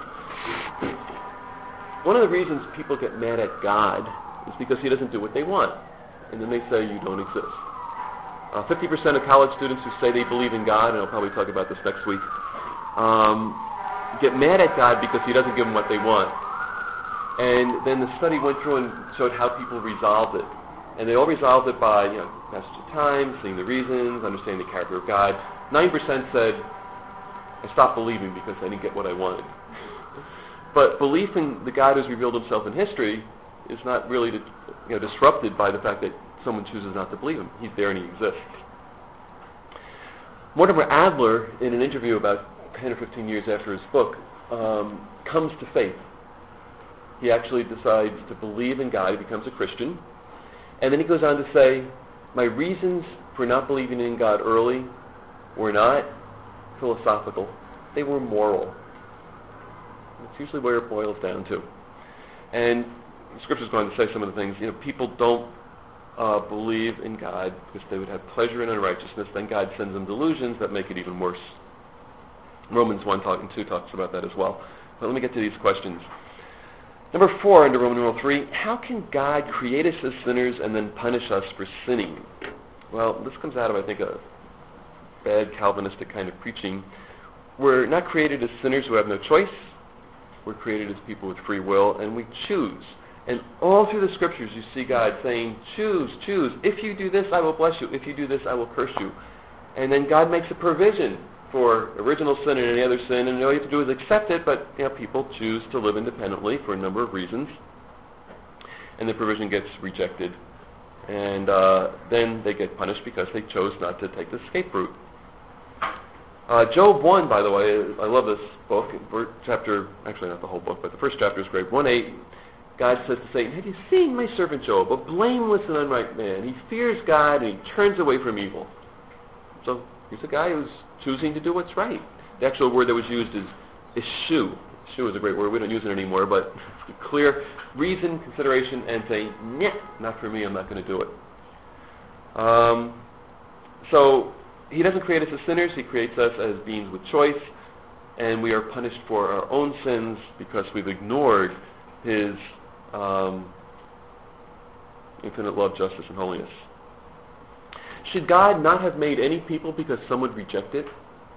One of the reasons people get mad at God is because he doesn't do what they want. And then they say you don't exist. Uh, fifty percent of college students who say they believe in God, and I'll probably talk about this next week, um, get mad at God because he doesn't give them what they want. And then the study went through and showed how people resolved it. And they all resolved it by, you know, passage of time, seeing the reasons, understanding the character of God. nine percent said, I stopped believing because I didn't get what I wanted. But belief in the God who's revealed himself in history is not really, you know, disrupted by the fact that someone chooses not to believe him. He's there and he exists. Mortimer Adler, in an interview about ten or fifteen years after his book, um, comes to faith. He actually decides to believe in God. He becomes a Christian. And then he goes on to say, my reasons for not believing in God early were not philosophical. They were moral. That's usually where it boils down to. And the Scripture's going to say some of the things. You know, people don't uh, believe in God because they would have pleasure in unrighteousness. Then God sends them delusions that make it even worse. Romans one and two talks about that as well. But let me get to these questions. Number four, under Roman numeral three, how can God create us as sinners and then punish us for sinning? Well, this comes out of, I think, a bad Calvinistic kind of preaching. We're not created as sinners who have no choice. We're created as people with free will, and we choose. And all through the Scriptures, you see God saying, choose, choose. If you do this, I will bless you. If you do this, I will curse you. And then God makes a provision for original sin and any other sin, and all you have to do is accept it, but you know, people choose to live independently for a number of reasons, and the provision gets rejected, and uh, then they get punished because they chose not to take the escape route. Uh, Job one, by the way, I love this book, chapter, actually not the whole book, but the first chapter is great, one eight, God says to Satan, have you seen my servant Job, a blameless and upright man? He fears God and he turns away from evil. So he's a guy who's choosing to do what's right. The actual word that was used is eschew. Eschew is a great word. We don't use it anymore, but clear reason, consideration, and saying, nah, not for me, I'm not going to do it. Um, so he doesn't create us as sinners. He creates us as beings with choice, and we are punished for our own sins because we've ignored his um, infinite love, justice, and holiness. Should God not have made any people because some would reject it?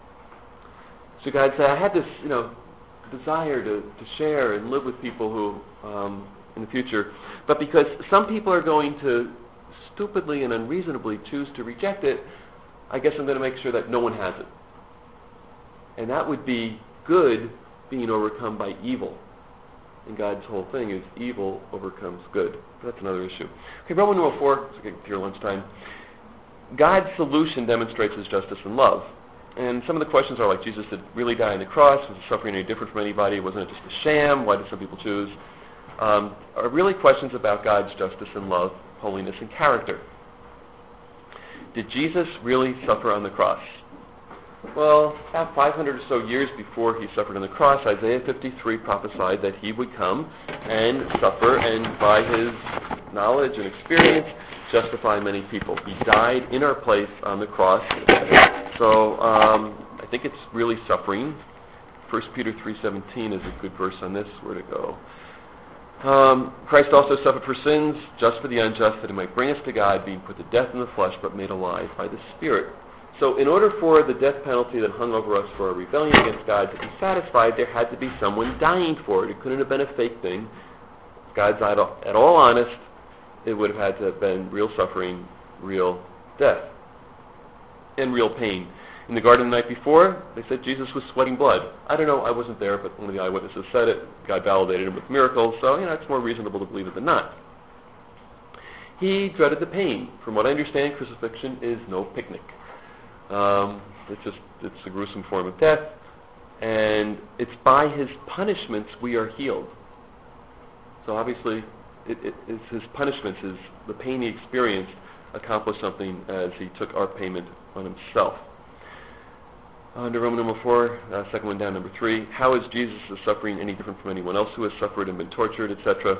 Should God say, I had this, you know, desire to, to share and live with people who, um, in the future, but because some people are going to stupidly and unreasonably choose to reject it, I guess I'm going to make sure that no one has it. And that would be good being overcome by evil. And God's whole thing is evil overcomes good. But that's another issue. Okay, Roman numeral four, so get to your lunchtime. God's solution demonstrates his justice and love. And some of the questions are like, Jesus did really die on the cross? Was his suffering any different from anybody? Wasn't it just a sham? Why did some people choose? Um, are really questions about God's justice and love, holiness and character. Did Jesus really suffer on the cross? Well, about five hundred or so years before he suffered on the cross, Isaiah fifty-three prophesied that he would come and suffer, and by his knowledge and experience, justify many people. He died in our place on the cross. So um, I think it's really suffering. First Peter three seventeen is a good verse on this. Where to go? Um, Christ also suffered for sins, just for the unjust, that he might bring us to God, being put to death in the flesh, but made alive by the Spirit. So in order for the death penalty that hung over us for a rebellion against God to be satisfied, there had to be someone dying for it. It couldn't have been a fake thing. If God's at all, at all honest, it would have had to have been real suffering, real death, and real pain. In the garden the night before, they said Jesus was sweating blood. I don't know, I wasn't there, but one of the eyewitnesses said it. God validated him with miracles, so you know it's more reasonable to believe it than not. He dreaded the pain. From what I understand, crucifixion is no picnic. Um, it's just it's a gruesome form of death, and it's by his punishments we are healed. So obviously, it, it, it's his punishments, his the pain he experienced, accomplished something as he took our payment on himself. Under Roman number four, uh, second one down, number three, how is Jesus' suffering any different from anyone else who has suffered and been tortured, et cetera?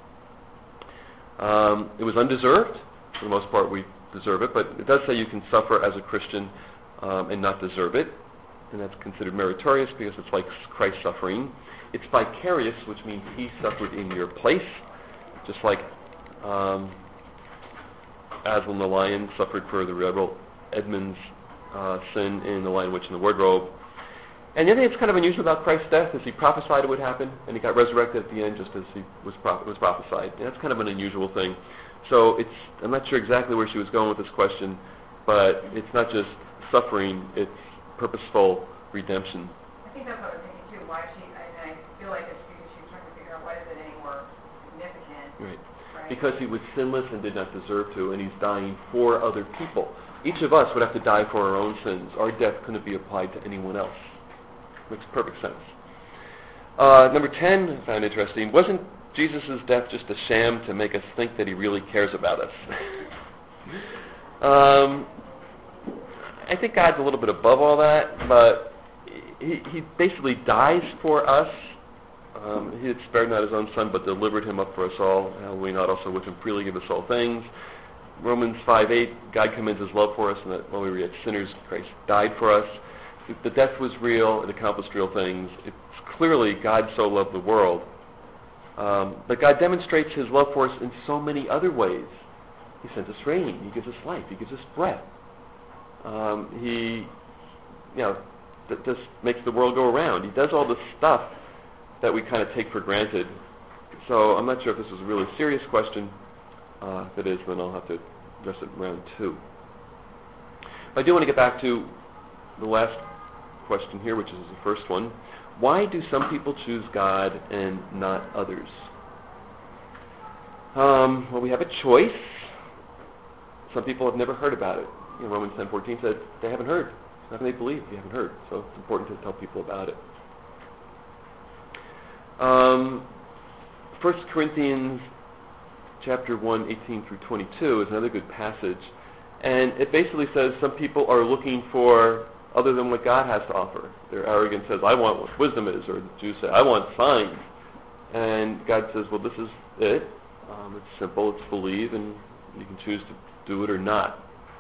Um, it was undeserved. For the most part, we deserve it, but it does say you can suffer as a Christian um, and not deserve it, and that's considered meritorious because it's like Christ's suffering. It's vicarious, which means he suffered in your place, just like um, Aslan the lion suffered for the rebel Edmund's uh, sin in The Lion, Witch, and the Wardrobe. And the other thing that's kind of unusual about Christ's death is he prophesied it would happen, and he got resurrected at the end just as he was, proph- was prophesied. And that's kind of an unusual thing. So it's, I'm not sure exactly where she was going with this question, but it's not just suffering, it's purposeful redemption. I think that's what I was thinking too, why she, I, I feel like it's because she's trying to figure out why is it any more significant. Right. Right? Because he was sinless and did not deserve to, and he's dying for other people. Each of us would have to die for our own sins. Our death couldn't be applied to anyone else. Makes perfect sense. Uh, number ten, I found interesting. Wasn't Jesus' death just a sham to make us think that he really cares about us? um, I think God's a little bit above all that, but he, he basically dies for us. Um, he had spared not his own son, but delivered him up for us all. Will we not also with him freely give us all things? Romans five eight, God commends his love for us, and that while we were yet sinners, Christ died for us. The death was real. It accomplished real things. It's clearly God so loved the world. Um, but God demonstrates his love for us in so many other ways. He sent us rain. He gives us life. He gives us breath. Um, he, you know, th- just makes the world go around. He does all this stuff that we kind of take for granted. So I'm not sure if this is a really serious question. Uh, if it is, then I'll have to address it in round two. But I do want to get back to the last question here, which is the first one. Why do some people choose God and not others? Um, well, we have a choice. Some people have never heard about it. You know, Romans ten fourteen said they haven't heard. How can they believe if you haven't heard? So it's important to tell people about it. Um, First Corinthians chapter one, eighteen through twenty-two is another good passage. And it basically says some people are looking for other than what God has to offer. Their arrogance says, I want what wisdom is, or the Jews say, I want signs. And God says, well, this is it. Um, it's simple. It's believe, and you can choose to do it or not.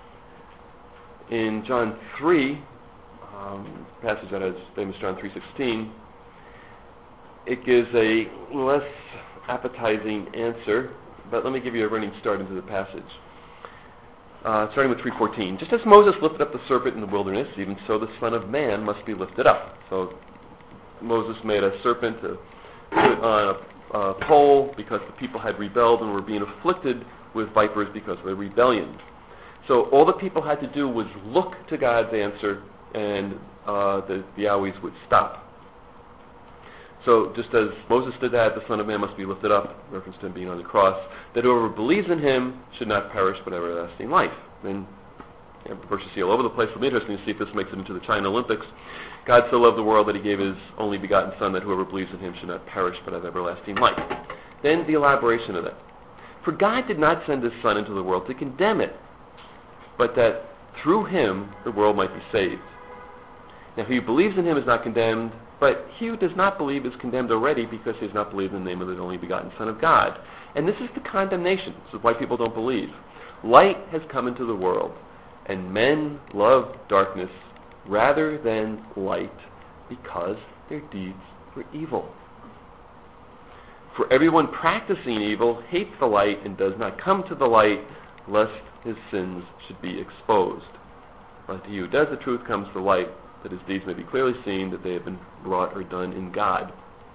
In John three, um, passage that is famous, John three sixteen, it gives a less appetizing answer, but let me give you a running start into the passage. Uh, starting with three fourteen. Just as Moses lifted up the serpent in the wilderness, even so the Son of Man must be lifted up. So Moses made a serpent to put it on a, a pole because the people had rebelled and were being afflicted with vipers because of their rebellion. So all the people had to do was look to God's answer, and uh, the, the Yowies would stop. So just as Moses did that, the Son of Man must be lifted up, reference to him being on the cross, that whoever believes in him should not perish but have everlasting life. And you know, verses see all over the place. It'll be interesting to see if this makes it into the China Olympics. God so loved the world that he gave his only begotten Son, that whoever believes in him should not perish but have everlasting life. Then the elaboration of that. For God did not send his Son into the world to condemn it, but that through him the world might be saved. Now he who believes in him is not condemned, but he who does not believe is condemned already because he has not believed in the name of the only begotten Son of God. And this is the condemnation. This is why people don't believe. Light has come into the world, and men love darkness rather than light because their deeds were evil. For everyone practicing evil hates the light and does not come to the light, lest his sins should be exposed. But he who does the truth comes to light, that his deeds may be clearly seen, that they have been wrought or done in God.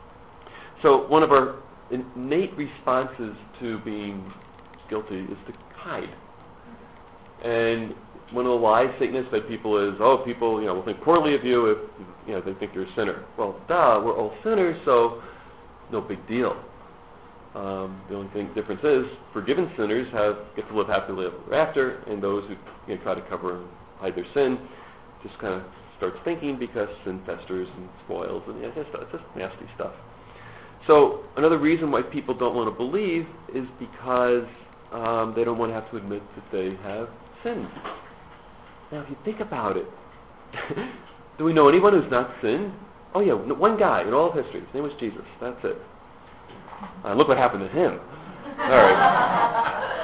So one of our innate responses to being guilty is to hide. And one of the lies Satanists fed people is, oh, people, you know, will think poorly of you if, you know, they think you're a sinner. Well, duh, we're all sinners, so no big deal. Um, the only thing difference is, forgiven sinners have get to live happily ever after, and those who, you know, try to cover and hide their sin just kind of starts thinking because sin festers and spoils, and yeah, just, it's just nasty stuff. So another reason why people don't want to believe is because um, they don't want to have to admit that they have sinned. Now, if you think about it, do we know anyone who's not sinned? Oh yeah, one guy in all of history. His name was Jesus. That's it. Uh, look what happened to him. All right.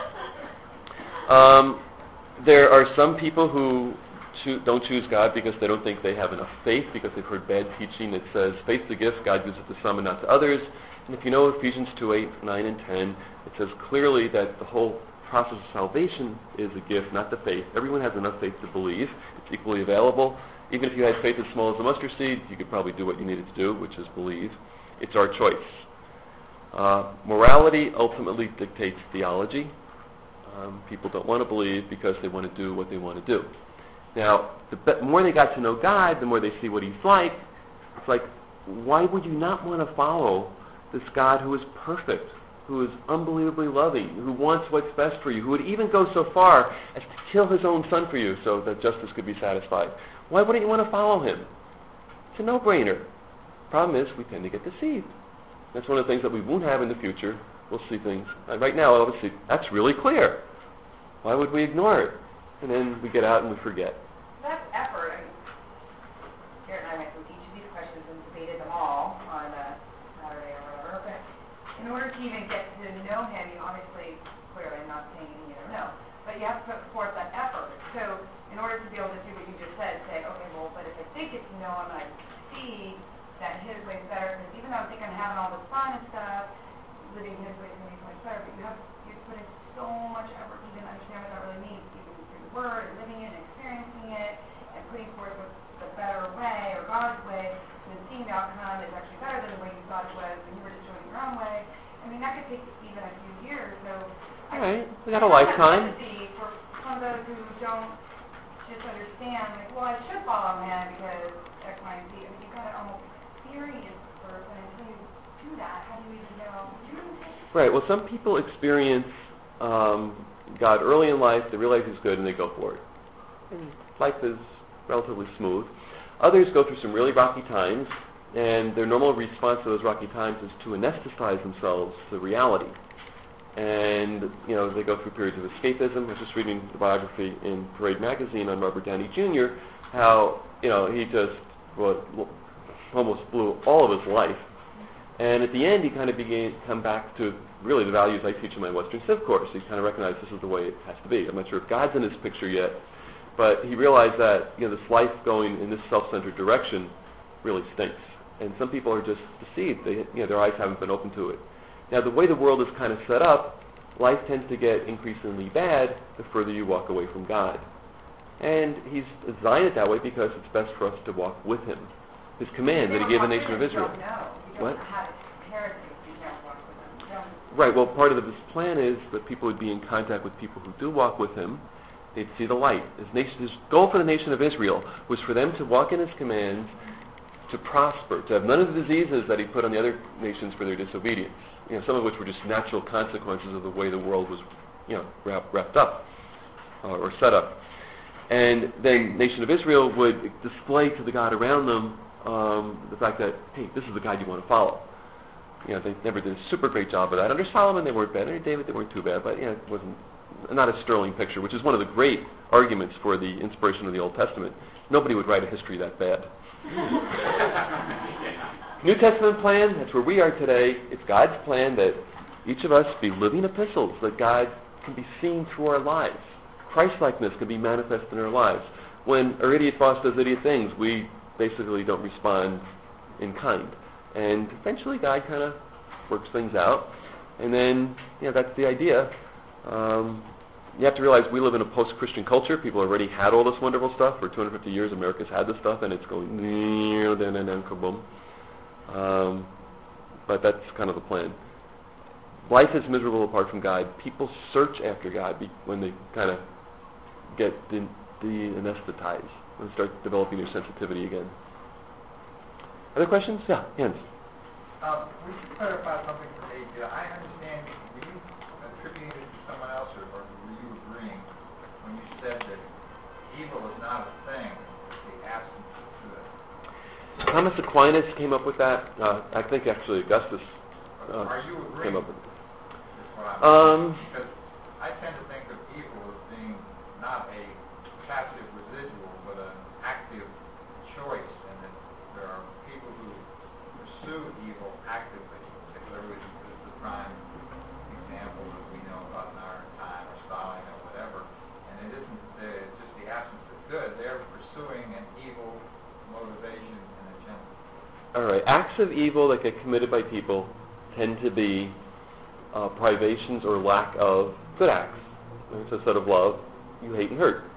Um, there are some people who choo- don't choose God because they don't think they have enough faith, because they've heard bad teaching that says faith's a gift, God gives it to some and not to others. And if you know Ephesians two, eight, nine, and ten, it says clearly that the whole process of salvation is a gift, not the faith. Everyone has enough faith to believe. It's equally available. Even if you had faith as small as a mustard seed, you could probably do what you needed to do, which is believe. It's our choice. Uh, morality ultimately dictates theology. Um, people don't want to believe because they want to do what they want to do. Now, the be- more they got to know God, the more they see what he's like. It's like, why would you not want to follow this God who is perfect, who is unbelievably loving, who wants what's best for you, who would even go so far as to kill his own son for you so that justice could be satisfied? Why wouldn't you want to follow him? It's a no-brainer. Problem is, we tend to get deceived. That's one of the things that we won't have in the future. We'll see things. Uh, right now, obviously, that's really clear. Why would we ignore it? And then we get out and we forget. That's effort. I mean, Garrett and I went through each of these questions and debated them all on uh, Saturday or whatever. But in order to even get to know him, you obviously, clearly, I'm not saying you don't know, but you have to put forth that effort. So in order to be able to do what you just said, say, okay, well, but if I did get to know him and I see that his way is better, because even though I think I'm having all this fun and stuff, living his way is going to be so much better, but you have you put in so much effort to even understand what that really means, even through the Word, and living it, and experiencing it, and putting forth what's the better way, or God's way, and then seeing the outcome is actually better than the way you thought it was, and you were just doing it your own way. I mean, that could take even a few years, so... All right, we got a lifetime. For some of those who don't just understand, like, well, I should follow him because X, Y, and Z. I mean, you've got to almost experience first, and until you do that, how do you even know? Right, well, some people experience um, God early in life, they realize he's good, and they go for it. And life is relatively smooth. Others go through some really rocky times, and their normal response to those rocky times is to anesthetize themselves to reality. And, you know, they go through periods of escapism. I was just reading the biography in Parade magazine on Robert Downey Junior, how, you know, he just well, almost blew all of his life. And at the end, he kind of began to come back to really the values I teach in my Western Civ course. He kind of recognized this is the way it has to be. I'm not sure if God's in his picture yet, but he realized that, you know, this life going in this self-centered direction really stinks. And some people are just deceived. They, you know, their eyes haven't been open to it. Now, the way the world is kind of set up, life tends to get increasingly bad the further you walk away from God. And he's designed it that way because it's best for us to walk with him. His command that he gave the nation of Israel. You don't know. You What? don't have heritage. You don't walk with him. You don't. Right, well, part of his plan is that people would be in contact with people who do walk with him. They'd see the light. His, nation, his goal for the nation of Israel was for them to walk in his commands, to prosper, to have none of the diseases that he put on the other nations for their disobedience. You know, some of which were just natural consequences of the way the world was, you know, wrapped, wrapped up uh, or set up. And then nation of Israel would display to the God around them um, the fact that, hey, this is the God you want to follow. You know, they never did a super great job of that. Under Solomon, they weren't bad. Under David, they weren't too bad. But, you know, it wasn't not a sterling picture, which is one of the great arguments for the inspiration of the Old Testament. Nobody would write a history that bad. New Testament plan, that's where we are today. It's God's plan that each of us be living epistles, that God can be seen through our lives. Christ-likeness can be manifest in our lives. When our idiot boss does idiot things, we basically don't respond in kind. And eventually God kind of works things out. And then, you know, that's the idea. Um, you have to realize we live in a post-Christian culture. People already had all this wonderful stuff. For two hundred fifty years, America's had this stuff, and it's going then and then kaboom. Um, but that's kind of the plan. Life is miserable apart from God. People search after God be, when they kind of get de- de-anesthetized and start developing their sensitivity again. Other questions? Yeah, hands. Um, would you clarify something for me? Did I understand, were you attributing it to someone else, or, or were you agreeing when you said that evil is not a thing, it's the absence of good? Thomas Aquinas came up with that. Uh, I think actually Augustus uh, Are you agreeing? came up with it. That's what I'm Um, because I tend to think of evil as being not a passive residual, but an active choice, and that there are people who pursue evil actively, particularly because the prime example that we know about in our time, or Stalin, or whatever, and it isn't the, just the absence of good, they're pursuing an evil motivation and agenda. All right. Acts of evil that get committed by people tend to be uh, privations or lack of good acts. It's a set of love you hate and hurt.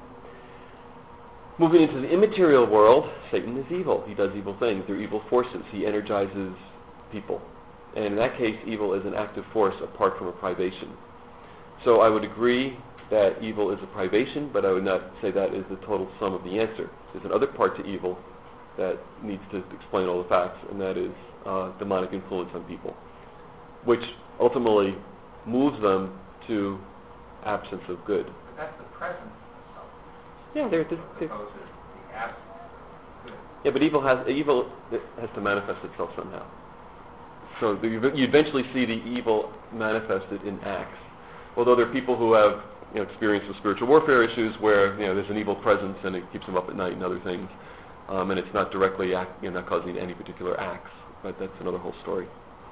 Moving into the immaterial world, Satan is evil. He does evil things. They're evil forces. He energizes people. And in that case, evil is an active force apart from a privation. So I would agree that evil is a privation, but I would not say that is the total sum of the answer. There's another part to evil that needs to explain all the facts, and that is uh, demonic influence on people, which ultimately moves them to absence of good. But that's the presence of something. Yeah, they're, As they're, opposed to the absence of good. yeah, but evil has evil has to manifest itself somehow. So the, you eventually see the evil manifested in acts. Although there are people who have you know, experience with spiritual warfare issues where you know there's an evil presence and it keeps them up at night and other things, um, and it's not directly act, you know, not causing any particular acts. But that's another whole story.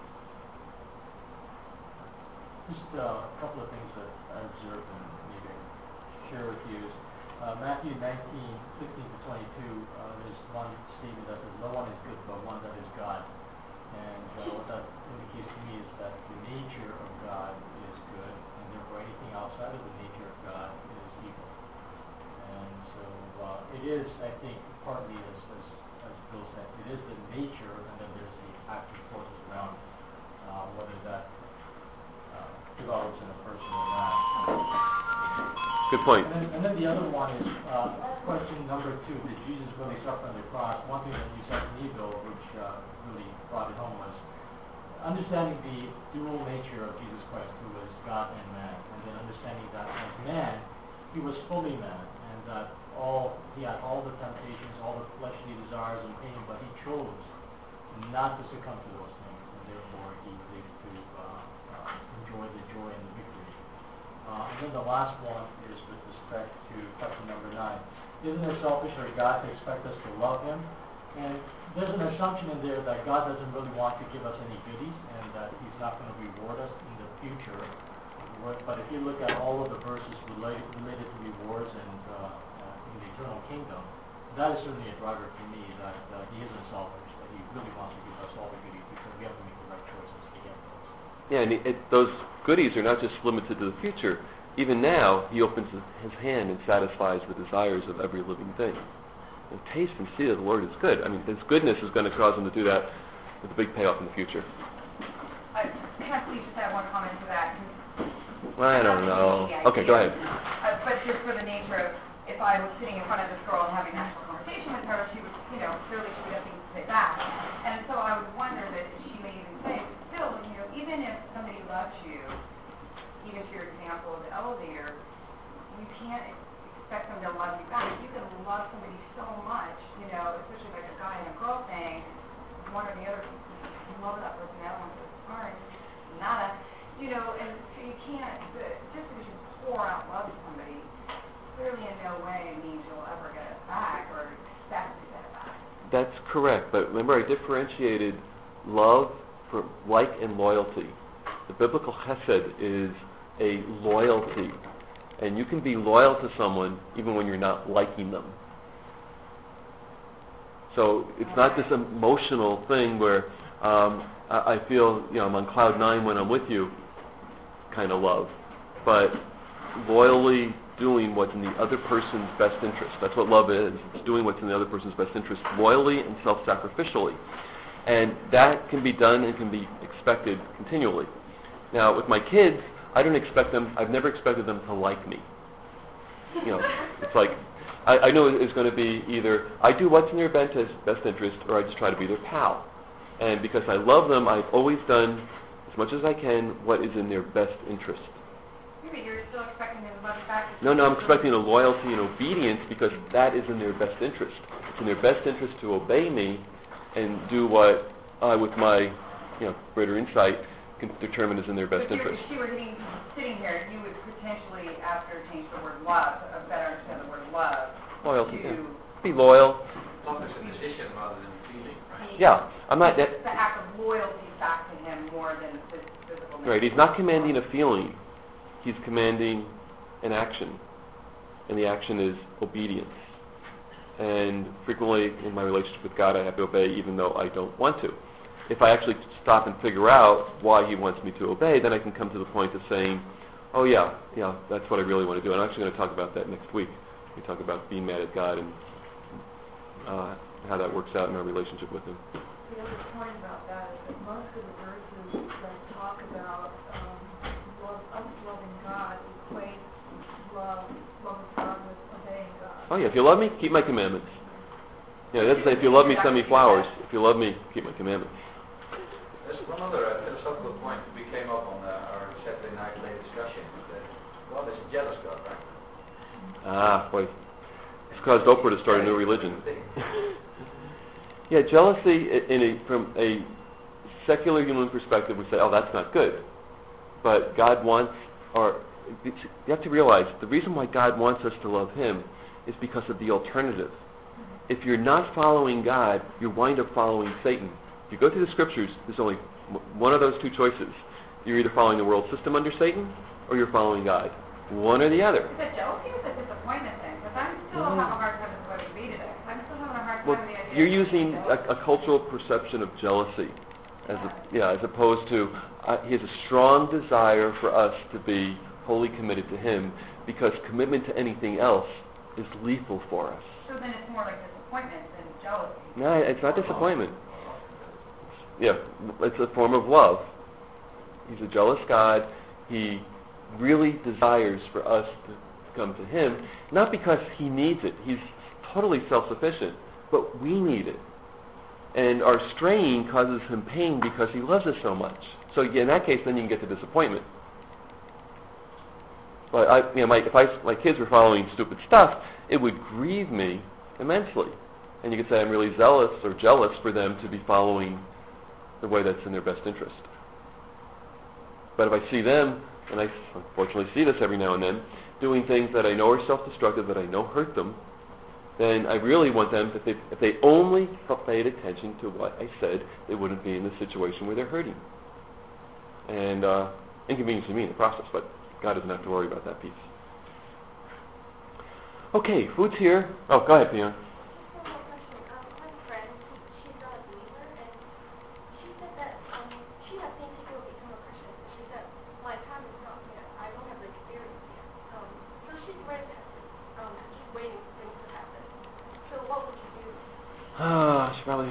Just uh, a couple of things that I observed and maybe I can share with you. Is, uh, Matthew nineteen, sixteen to twenty-two, uh, there's one statement that says, "No one is good but one that is God." And uh, what that indicates to me is that the nature of God is good, and therefore anything outside of the nature of God is evil. And so uh, it is, I think, partly as, as, as Bill said, it is the nature, and then there's the active forces around it, uh, whether that uh, develops in a person or not. Good point. And then, and then the other one is uh, question number two, did Jesus really suffer on the cross? One thing that you said to me, Bill, which uh, really brought it home was understanding the dual nature of Jesus Christ, who was God and man, and then understanding that as man, he was fully man, and that all he had all the temptations, all the fleshly desires and pain, but he chose not to succumb to those things, and therefore he lived to uh, uh, enjoy the joy and the victory. Uh, and then the last one is with respect to question number nine. Isn't it selfish for God to expect us to love him? And there's an assumption in there that God doesn't really want to give us any goodies and that he's not going to reward us in the future. But if you look at all of the verses related, related to rewards and uh, uh, in the eternal kingdom, that is certainly a driver for me that uh, he isn't selfish, that he really wants to give us all the goodies because we have to make the right choices to get those. Yeah, and it, those goodies are not just limited to the future. Even now, he opens his hand and satisfies the desires of every living thing. And taste and see that the Lord is good. I mean, his goodness is going to cause him to do that with a big payoff in the future. I can I please just add one comment to that? Well, I don't know. Okay, go ahead. Uh, but just for the nature of, if I was sitting in front of this girl and having an actual conversation with her, she would, you know, clearly she would have things to say back. And so I would wonder that she may even say, still, you know, even if somebody loves you, even to your example of the elevator, you can't expect them to love you back. You can love somebody so much, you know, especially like a guy and a girl thing, one or the other, you love that person, the other one's so smart, nada, you know, and so you can't, but just because you pour out love to somebody, clearly in no way means you'll ever get it back or expect to get it back. That's correct, but remember I differentiated love from like and loyalty. The biblical chesed is a loyalty, and you can be loyal to someone even when you're not liking them. So it's not this emotional thing where um, I, I feel, you know, I'm on cloud nine when I'm with you, kind of love. But loyally doing what's in the other person's best interest. That's what love is. It's doing what's in the other person's best interest loyally and self-sacrificially. And that can be done and can be expected continually. Now, with my kids, I don't expect them, I've never expected them to like me. You know, it's like, I, I know it's going to be either I do what's in their best, best interest or I just try to be their pal. And because I love them, I've always done, as much as I can, what is in their best interest. Maybe you're still expecting them to love back. No, no, I'm expecting a loyalty and obedience because that is in their best interest. It's in their best interest to obey me and do what I, with my, you know, greater insight, can determine is in their best So if you- interest. If you were sitting, sitting here, you would potentially, after change the word love, to better understand the word love. Loyalty, to yeah. Be loyal. Love is an addition rather than feeling, right? Yeah, I'm not. It's the act of loyalty back to him more than the physical. Right, he's not commanding a feeling. He's commanding an action. And the action is obedience. And frequently in my relationship with God, I have to obey even though I don't want to. If I actually stop and figure out why he wants me to obey, then I can come to the point of saying, oh yeah, yeah, that's what I really want to do. And I'm actually going to talk about that next week. We talk about being mad at God and uh, how that works out in our relationship with him. The other point about that is that most of the verses that talk about um, love, us loving God equate love, love of God with obeying God. Oh yeah, if you love me, keep my commandments. Yeah, it doesn't say if you love me, send me flowers. If you love me, keep my commandments. There's one other uh, philosophical point that we came up on uh, our Saturday night late discussion. That God is a jealous God, right? Ah, boy. It's caused Oprah to start a new religion. Yeah, jealousy i- in a, from a secular human perspective would say, oh, that's not good. But God wants, or you have to realize, the reason why God wants us to love him is because of the alternative. If you're not following God, you wind up following Satan. If you go through the scriptures, there's only one of those two choices. You're either following the world system under Satan, or you're following God. One or the other. Is it jealousy or is it disappointment then? Because I'm still having a hard time with what he read today. I'm still having a hard time Well, with the idea. you're of using a, jealousy. a cultural perception of jealousy, as a, yeah, as opposed to uh, he has a strong desire for us to be wholly committed to him, because commitment to anything else is lethal for us. So then it's more like disappointment than jealousy. No, it's not disappointment. Yeah, it's a form of love. He's a jealous God. He really desires for us to come to him, not because he needs it. He's totally self-sufficient, but we need it. And our straying causes him pain because he loves us so much. So yeah, in that case, then you can get to disappointment. But I, you know, my, if I, my kids were following stupid stuff, it would grieve me immensely. And you could say I'm really zealous or jealous for them to be following the way that's in their best interest. But if I see them, and I unfortunately see this every now and then, doing things that I know are self-destructive, that I know hurt them, then I really want them, if they, if they only paid attention to what I said, they wouldn't be in the situation where they're hurting. And uh, inconveniencing me in the process, but God doesn't have to worry about that piece. Okay, food's here. Oh, go ahead, Leon. Ah, she probably...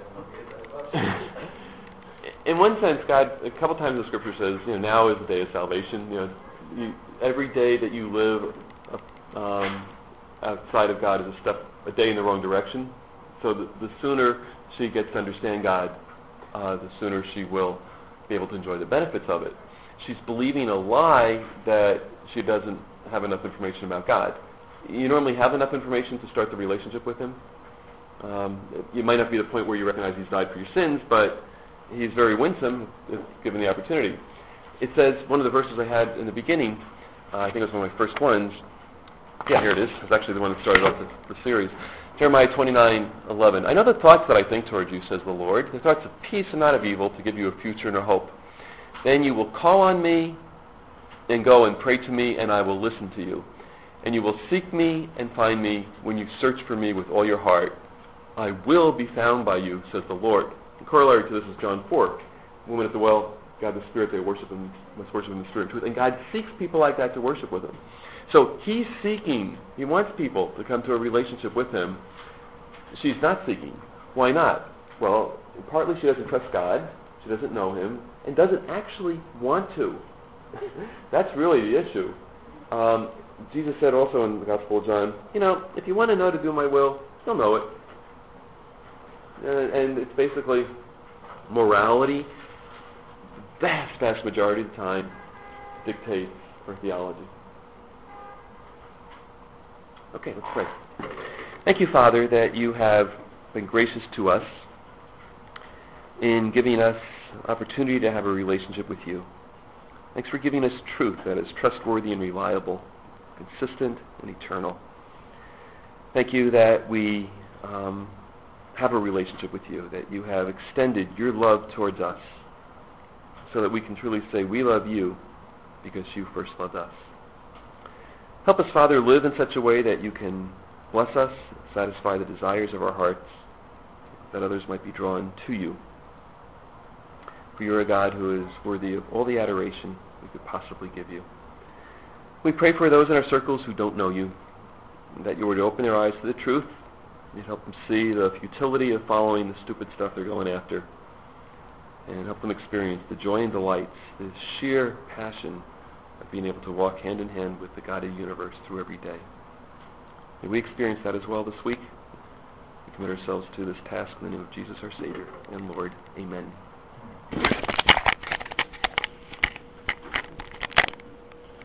In one sense, God, a couple times the Scripture says, you know, now is the day of salvation. You know, you, every day that you live uh, um, outside of God is a step, a day in the wrong direction. So the, the sooner she gets to understand God, uh, the sooner she will be able to enjoy the benefits of it. She's believing a lie that she doesn't have enough information about God. You normally have enough information to start the relationship with him. Um, you might not be the point where you recognize he's died for your sins, but he's very winsome if given the opportunity. It says, one of the verses I had in the beginning, uh, I think it was one of my first ones. Yeah, here it is. It's actually the one that started off the, the series. Jeremiah twenty-nine eleven. I know the thoughts that I think toward you, says the Lord, the thoughts of peace and not of evil, to give you a future and a hope. Then you will call on me and go and pray to me, and I will listen to you. And you will seek me and find me when you search for me with all your heart. I will be found by you, says the Lord. The corollary to this is John four. The woman at the well God the Spirit, they worship him, must worship him in the Spirit of truth. And God seeks people like that to worship with him. So he's seeking, he wants people to come to a relationship with him. She's not seeking. Why not? Well, partly she doesn't trust God, she doesn't know him, and doesn't actually want to. That's really the issue. Um, Jesus said also in the Gospel of John, you know, if you want to know to do my will, you'll know it. And, and it's basically morality, vast, vast majority of the time, dictates our theology. Okay, let's pray. Thank you, Father, that you have been gracious to us in giving us opportunity to have a relationship with you. Thanks for giving us truth that is trustworthy and reliable, consistent and eternal. Thank you that we um, have a relationship with you, that you have extended your love towards us so that we can truly say we love you because you first loved us. Help us, Father, live in such a way that you can bless us, satisfy the desires of our hearts, that others might be drawn to you. For you're a God who is worthy of all the adoration we could possibly give you. We pray for those in our circles who don't know you, that you were to open their eyes to the truth, and help them see the futility of following the stupid stuff they're going after, and help them experience the joy and delights, the sheer passion of being able to walk hand in hand with the God of the universe through every day. May we experience that as well this week. We commit ourselves to this task in the name of Jesus our Savior and Lord. Amen.